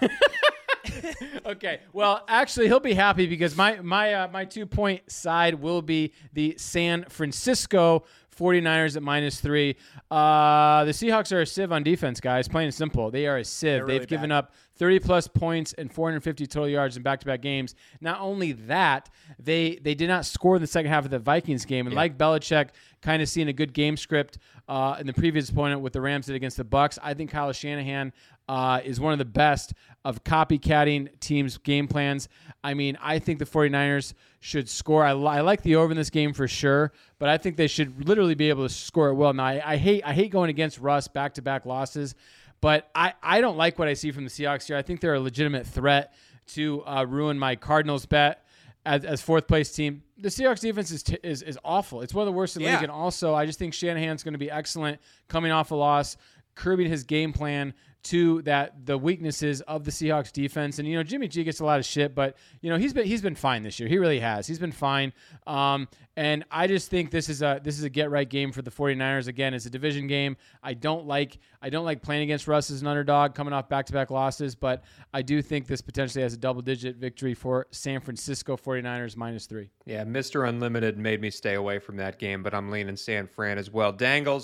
B: Okay, well, actually, he'll be happy because my 2-point side will be the San Francisco 49ers at -3. The Seahawks are a sieve on defense, guys. Plain and simple. They are a sieve. They've given up 30-plus points and 450 total yards in back-to-back games. Not only that, they did not score in the second half of the Vikings game. And like Belichick kind of seeing a good game script in the previous opponent with the Rams did against the Bucs, I think Kyle Shanahan is one of the best of copycatting teams' game plans. I mean, I think the 49ers should score. I like the over in this game for sure, but I think they should literally be able to score it well. Now, I hate going against Russ back-to-back losses, but I don't like what I see from the Seahawks here. I think they're a legitimate threat to ruin my Cardinals bet as fourth-place team. The Seahawks defense is awful. It's one of the worst in the league, and also I just think Shanahan's going to be excellent coming off a loss, curbing his game plan to the weaknesses of the Seahawks defense. And, you know, Jimmy G gets a lot of shit, but, you know, he's been fine this year. He really has. He's been fine. And I just think this is a get-right game for the 49ers. Again, it's a division game. I don't like playing against Russ as an underdog coming off back-to-back losses, but I do think this potentially has a double-digit victory for San Francisco 49ers -3.
A: Yeah, Mr. Unlimited made me stay away from that game, but I'm leaning San Fran as well. Dangles,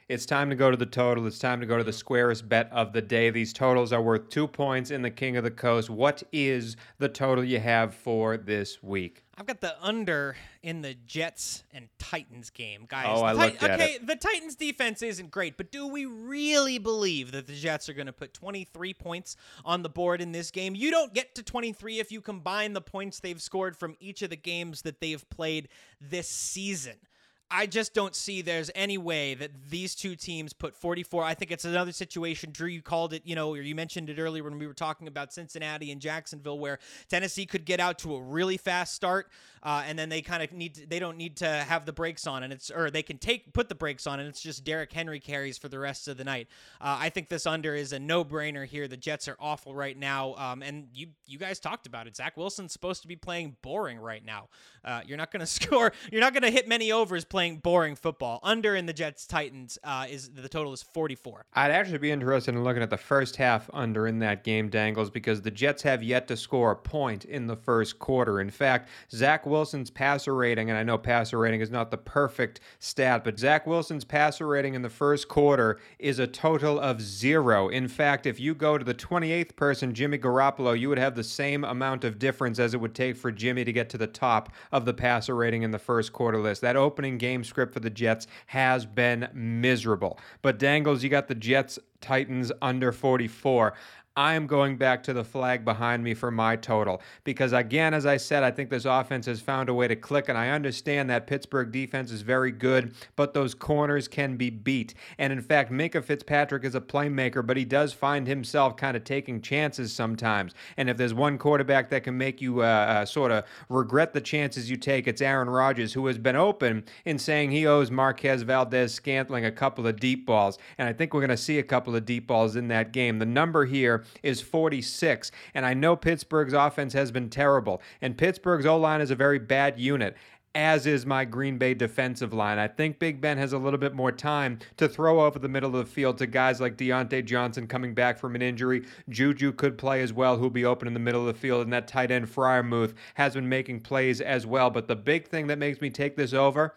A: It's time to go to the total. It's time to go to the squarest bet of the day. These totals are worth 2 points in the King of the Coast. What is the total you have for this week?
C: I've got the under in the Jets and Titans game, guys.
A: Oh, I looked at it.
C: The Titans defense isn't great, but do we really believe that the Jets are going to put 23 points on the board in this game? You don't get to 23 if you combine the points they've scored from each of the games that they have played this season. I just don't see there's any way that these two teams put 44. I think it's another situation. Drew, you called it, or you mentioned it earlier when we were talking about Cincinnati and Jacksonville, where Tennessee could get out to a really fast start, and then they kind of they don't need to have the brakes on, or they can put the brakes on, and it's just Derrick Henry carries for the rest of the night. I think this under is a no-brainer here. The Jets are awful right now, and you guys talked about it. Zach Wilson's supposed to be playing boring right now. You're not going to score. You're not going to hit many overs playing boring football. Under in the Jets-Titans is the total is 44.
A: I'd actually be interested in looking at the first half under in that game, Dangles, because the Jets have yet to score a point in the first quarter. In fact, Zach Wilson's passer rating, and I know passer rating is not the perfect stat, but Zach Wilson's passer rating in the first quarter is a total of 0. In fact, if you go to the 28th person, Jimmy Garoppolo, you would have the same amount of difference as it would take for Jimmy to get to the top of the passer rating in the first quarter list. That opening game script for the Jets has been miserable. But Dangles, you got the Jets Titans under 44. I am going back to the flag behind me for my total because, again, as I said, I think this offense has found a way to click, and I understand that Pittsburgh defense is very good, but those corners can be beat. And, in fact, Minkah Fitzpatrick is a playmaker, but he does find himself kind of taking chances sometimes. And if there's one quarterback that can make you sort of regret the chances you take, it's Aaron Rodgers, who has been open in saying he owes Marquez Valdes-Scantling a couple of deep balls. And I think we're going to see a couple of deep balls in that game. The number here is 46, and I know Pittsburgh's offense has been terrible, and Pittsburgh's O-line is a very bad unit, as is my Green Bay defensive line. I think Big Ben has a little bit more time to throw over the middle of the field to guys like Deontay Johnson coming back from an injury. Juju could play as well, who'll be open in the middle of the field, and that tight end Freiermuth has been making plays as well. But the big thing that makes me take this over,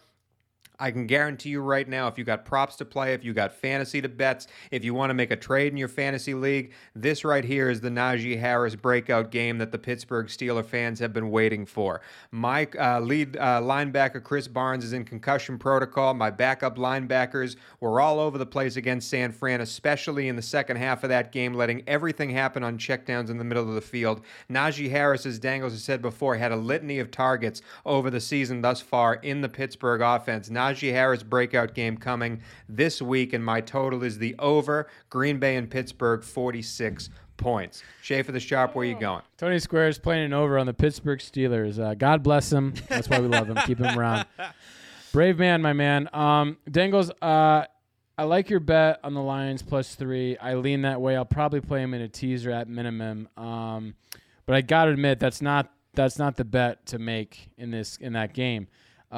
A: I can guarantee you right now, if you got props to play, if you got fantasy to bets, if you want to make a trade in your fantasy league, this right here is the Najee Harris breakout game that the Pittsburgh Steelers fans have been waiting for. My lead linebacker, Chris Barnes, is in concussion protocol. My backup linebackers were all over the place against San Fran, especially in the second half of that game, letting everything happen on checkdowns in the middle of the field. Najee Harris, as Dangles has said before, had a litany of targets over the season thus far in the Pittsburgh offense. Najee Harris breakout game coming this week, and my total is the over. Green Bay and Pittsburgh, 46 points. Schaefer the Sharp, where you going?
B: Tony Squares playing an over on the Pittsburgh Steelers. God bless him. That's why we love him. Keep him around. Brave man, my man. Dangles, I like your bet on the Lions +3. I lean that way. I'll probably play him in a teaser at minimum. But I got to admit, that's not the bet to make in that game.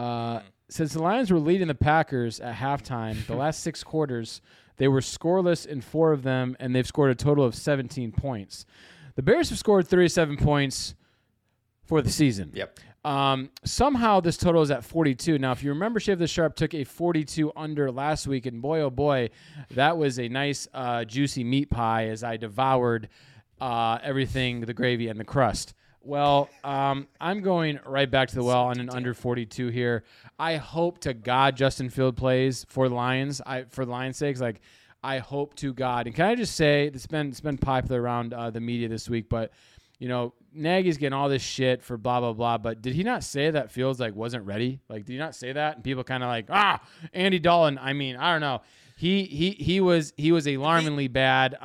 B: Since the Lions were leading the Packers at halftime, the last 6 quarters, they were scoreless in 4 of them, and they've scored a total of 17 points. The Bears have scored 37 points for the season.
A: Yep.
B: Somehow this total is at 42. Now, if you remember, Shave the Sharp took a 42 under last week, and boy, oh boy, that was a nice juicy meat pie as I devoured everything, the gravy and the crust. Well, I'm going right back to the well on an under 42 here. I hope to God Justin Field plays for the Lions. For the Lions' sakes, I hope to God. And can I just say, it's been popular around the media this week, but Nagy's getting all this shit for blah blah blah. But did he not say that Fields wasn't ready? Did he not say that? And people kind of Andy Dalton. I mean, I don't know. He was alarmingly bad.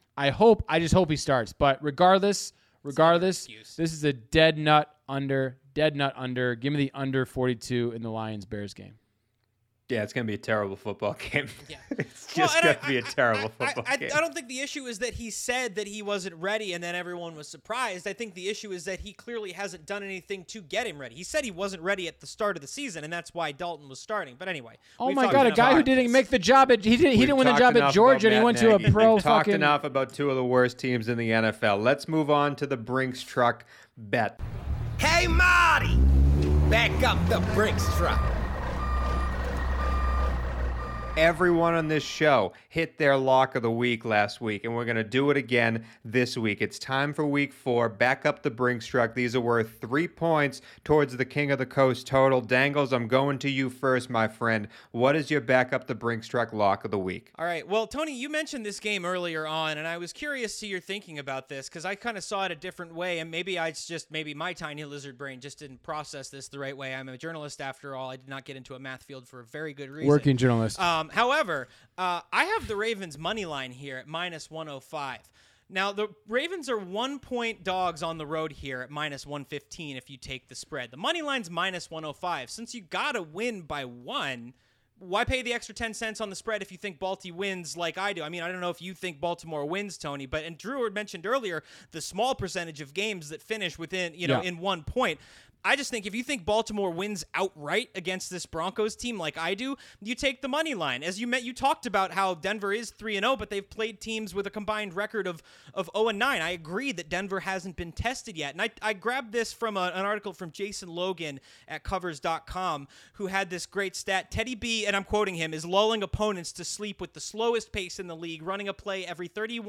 B: I just hope he starts. But regardless, this is a dead nut under. Give me the under 42 in the Lions-Bears game.
A: Yeah, it's going to be a terrible football game.
C: Yeah.
A: It's just going to be a terrible football game.
C: I don't think the issue is that he said that he wasn't ready and then everyone was surprised. I think the issue is that he clearly hasn't done anything to get him ready. He said he wasn't ready at the start of the season, and that's why Dalton was starting. But anyway.
B: Oh, my God, a guy who didn't make the job. He didn't win the job at Georgia, and he went to a pro
A: We've
B: fucking.
A: talked enough about 2 of the worst teams in the NFL. Let's move on to the Brinks truck bet.
F: Hey, Marty! Back up the Brinks truck.
A: Everyone on this show hit their lock of the week last week, and we're going to do it again this week. It's time for week 4. Back up the Brinks truck. These are worth 3 points towards the King of the Coast total. Dangles, I'm going to you first, my friend. What is your back up the Brinks truck lock of the week?
C: All right. Well, Tony, you mentioned this game earlier on, and I was curious to your thinking about this because I kind of saw it a different way, and maybe my tiny lizard brain just didn't process this the right way. I'm a journalist after all. I did not get into a math field for a very good reason.
B: Working journalist.
C: However, I have the Ravens money line here at minus 105. Now, the Ravens are 1-point dogs on the road here at minus 115 if you take the spread. The money line's minus 105. Since you got to win by 1, why pay the extra 10 cents on the spread if you think Balti wins like I do? I mean, I don't know if you think Baltimore wins, Tony, but and Drew had mentioned earlier the small percentage of games that finish within, in 1 point. I just think if you think Baltimore wins outright against this Broncos team like I do, you take the money line. As you talked about how Denver is 3-0, but they've played teams with a combined record of 0-9. I agree that Denver hasn't been tested yet. And I grabbed this from an article from Jason Logan at Covers.com, who had this great stat. Teddy B, and I'm quoting him, is lulling opponents to sleep with the slowest pace in the league, running a play every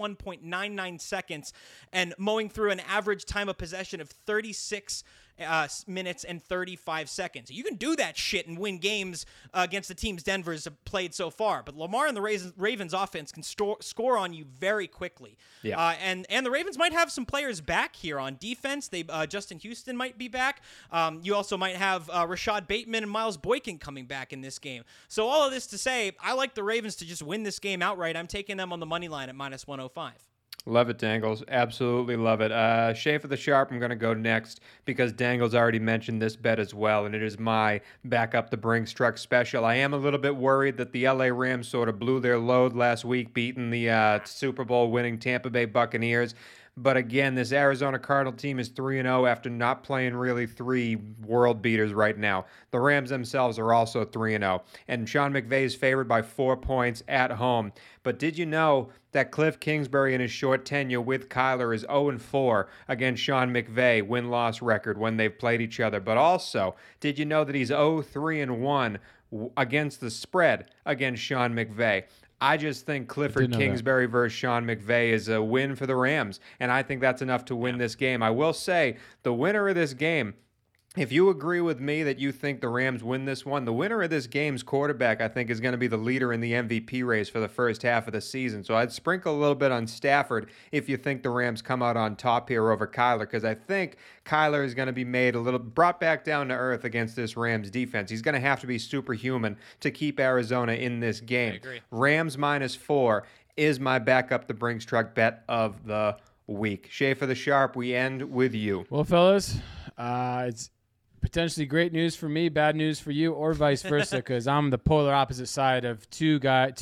C: 31.99 seconds and mowing through an average time of possession of 36 minutes and 35 seconds. You can do that shit and win games against the teams Denver's played so far. But Lamar and the Ravens offense can score on you very quickly. Yeah. And the Ravens might have some players back here on defense. Justin Houston might be back. You also might have Rashad Bateman and Miles Boykin coming back in this game. So all of this to say, I like the Ravens to just win this game outright. I'm taking them on the money line at minus 105.
A: Love it, Dangles. Absolutely love it. Schaefer the Sharp, I'm going to go next because Dangles already mentioned this bet as well, and it is my back up the Brinks truck special. I am a little bit worried that the LA Rams sort of blew their load last week, beating the Super Bowl winning Tampa Bay Buccaneers. But again, this Arizona Cardinal team is 3-0 after not playing really 3 world beaters right now. The Rams themselves are also 3-0. And Sean McVay is favored by 4 points at home. But did you know that Cliff Kingsbury in his short tenure with Kyler is 0-4 against Sean McVay win-loss record when they've played each other? But also, did you know that he's 0-3-1 against the spread against Sean McVay? I just think Clifford Kingsbury versus Sean McVay is a win for the Rams, and I think that's enough to win this game. I will say, the winner of this game, if you agree with me that you think the Rams win this one, the winner of this game's quarterback, I think, is going to be the leader in the MVP race for the first half of the season. So I'd sprinkle a little bit on Stafford if you think the Rams come out on top here over Kyler, because I think Kyler is going to be brought back down to earth against this Rams defense. He's going to have to be superhuman to keep Arizona in this game.
C: I agree.
A: Rams -4 is my backup the Brinks truck bet of the week. Schaefer the Sharp, we end with you.
B: Well, fellas, it's potentially great news for me, bad news for you, or vice versa, because I'm the polar opposite side of two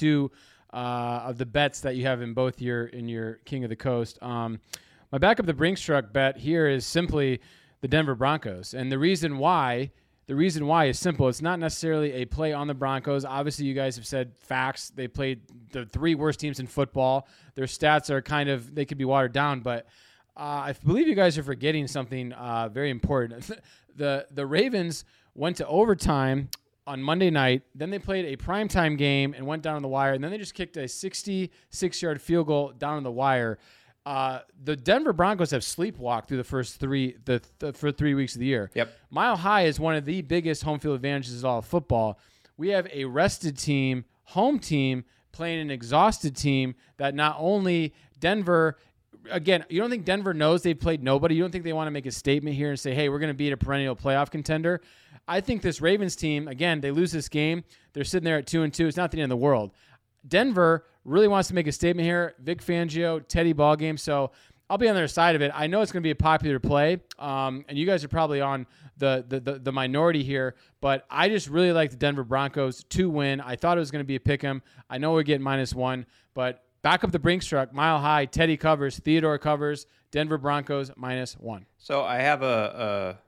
B: of the bets that you have in both your King of the Coast. My backup the Brinks truck bet here is simply the Denver Broncos, and the reason why is simple. It's not necessarily a play on the Broncos. Obviously, you guys have said facts. They played the 3 worst teams in football. Their stats are they could be watered down, but I believe you guys are forgetting something very important. The Ravens went to overtime on Monday night. Then they played a primetime game and went down on the wire. And then they just kicked a 66-yard field goal down on the wire. The Denver Broncos have sleepwalked through the first 3 weeks of the year.
A: Yep.
B: Mile High is one of the biggest home field advantages of all of football. We have a rested team, home team, playing an exhausted team that not only Denver – again, you don't think Denver knows they've played nobody? You don't think they want to make a statement here and say, hey, we're going to beat a perennial playoff contender? I think this Ravens team, again, they lose this game. They're sitting there at 2-2. It's not the end of the world. Denver really wants to make a statement here. Vic Fangio, Teddy ballgame. So I'll be on their side of it. I know it's going to be a popular play, and you guys are probably on the minority here, but I just really like the Denver Broncos to win. I thought it was going to be a pick 'em. I know we're getting -1, but back up the Brinks truck, Mile High, Teddy covers, Theodore covers, Denver Broncos -1.
A: So I have a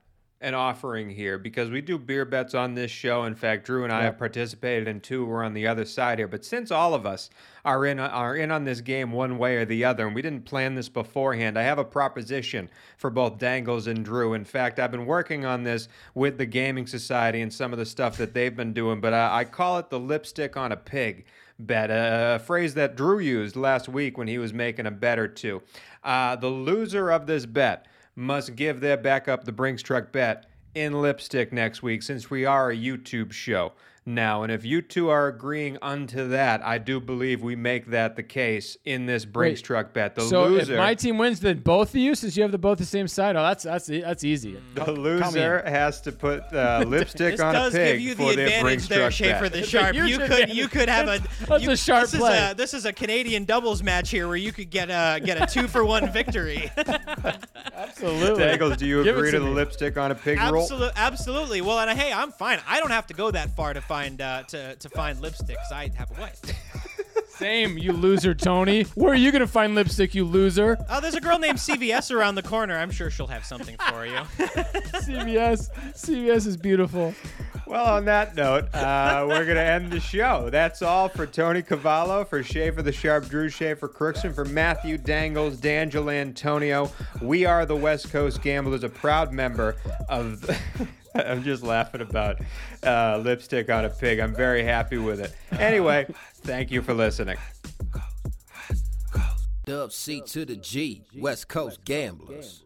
A: an offering here because we do beer bets on this show. In fact, Drew and I have participated in 2. We're on the other side here. But since all of us are in on this game one way or the other, and we didn't plan this beforehand, I have a proposition for both Dangles and Drew. In fact, I've been working on this with the Gaming Society and some of the stuff that they've been doing, but I call it the lipstick on a pig bet, a phrase that Drew used last week when he was making a bet or two. The loser of this bet must give their backup the Brinks Truck bet in lipstick next week, since we are a YouTube show now. And if you two are agreeing unto that, I do believe we make that the case in this Brinks Truck bet.
B: So loser, if my team wins, then both of you, since you have both the same side, that's easy.
A: The loser has to put lipstick on a pig.
C: This does give you the advantage there, Schaefer the Sharp. You could have a
B: that's a sharp play.
C: This is a Canadian doubles match here where you could get a 2-for-1 victory.
B: Absolutely.
A: Dangles, do you agree to the lipstick on a pig rule?
C: Absolutely. Well, and hey, I'm fine. I don't have to go that far to find lipstick because I have a wife.
B: Same, you loser, Tony. Where are you going to find lipstick, you loser?
C: Oh, there's a girl named CVS around the corner. I'm sure she'll have something for you.
B: CVS is beautiful.
A: Well, on that note, we're going to end the show. That's all for Tony Cavallo, for Schaefer the Sharp, Drew Schaefer Crookson, for Matthew Dangles, D'Angelo Antonio. We are the West Coast Gamblers, a proud member of... I'm just laughing about lipstick on a pig. I'm very happy with it. Anyway, thank you for listening.
F: Dub C to the G, West Coast Gamblers.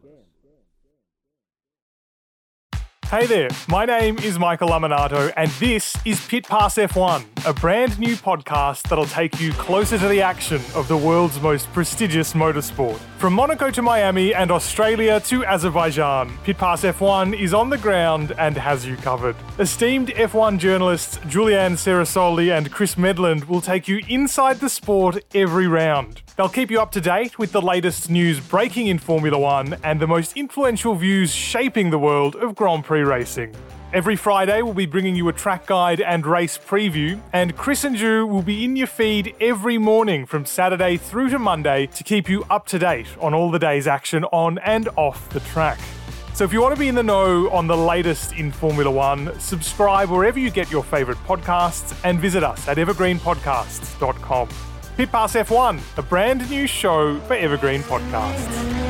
J: Hey there, my name is Michael Laminato, and this is Pit Pass F1, a brand new podcast that'll take you closer to the action of the world's most prestigious motorsport. From Monaco to Miami and Australia to Azerbaijan, Pit Pass F1 is on the ground and has you covered. Esteemed F1 journalists Julianne Cerasoli and Chris Medland will take you inside the sport every round. They'll keep you up to date with the latest news breaking in Formula One and the most influential views shaping the world of Grand Prix racing. Every Friday, we'll be bringing you a track guide and race preview, and Chris and Drew will be in your feed every morning from Saturday through to Monday to keep you up to date on all the day's action on and off the track. So if you want to be in the know on the latest in Formula One, subscribe wherever you get your favourite podcasts and visit us at evergreenpodcasts.com. Pit Pass F1, a brand new show for Evergreen Podcasts.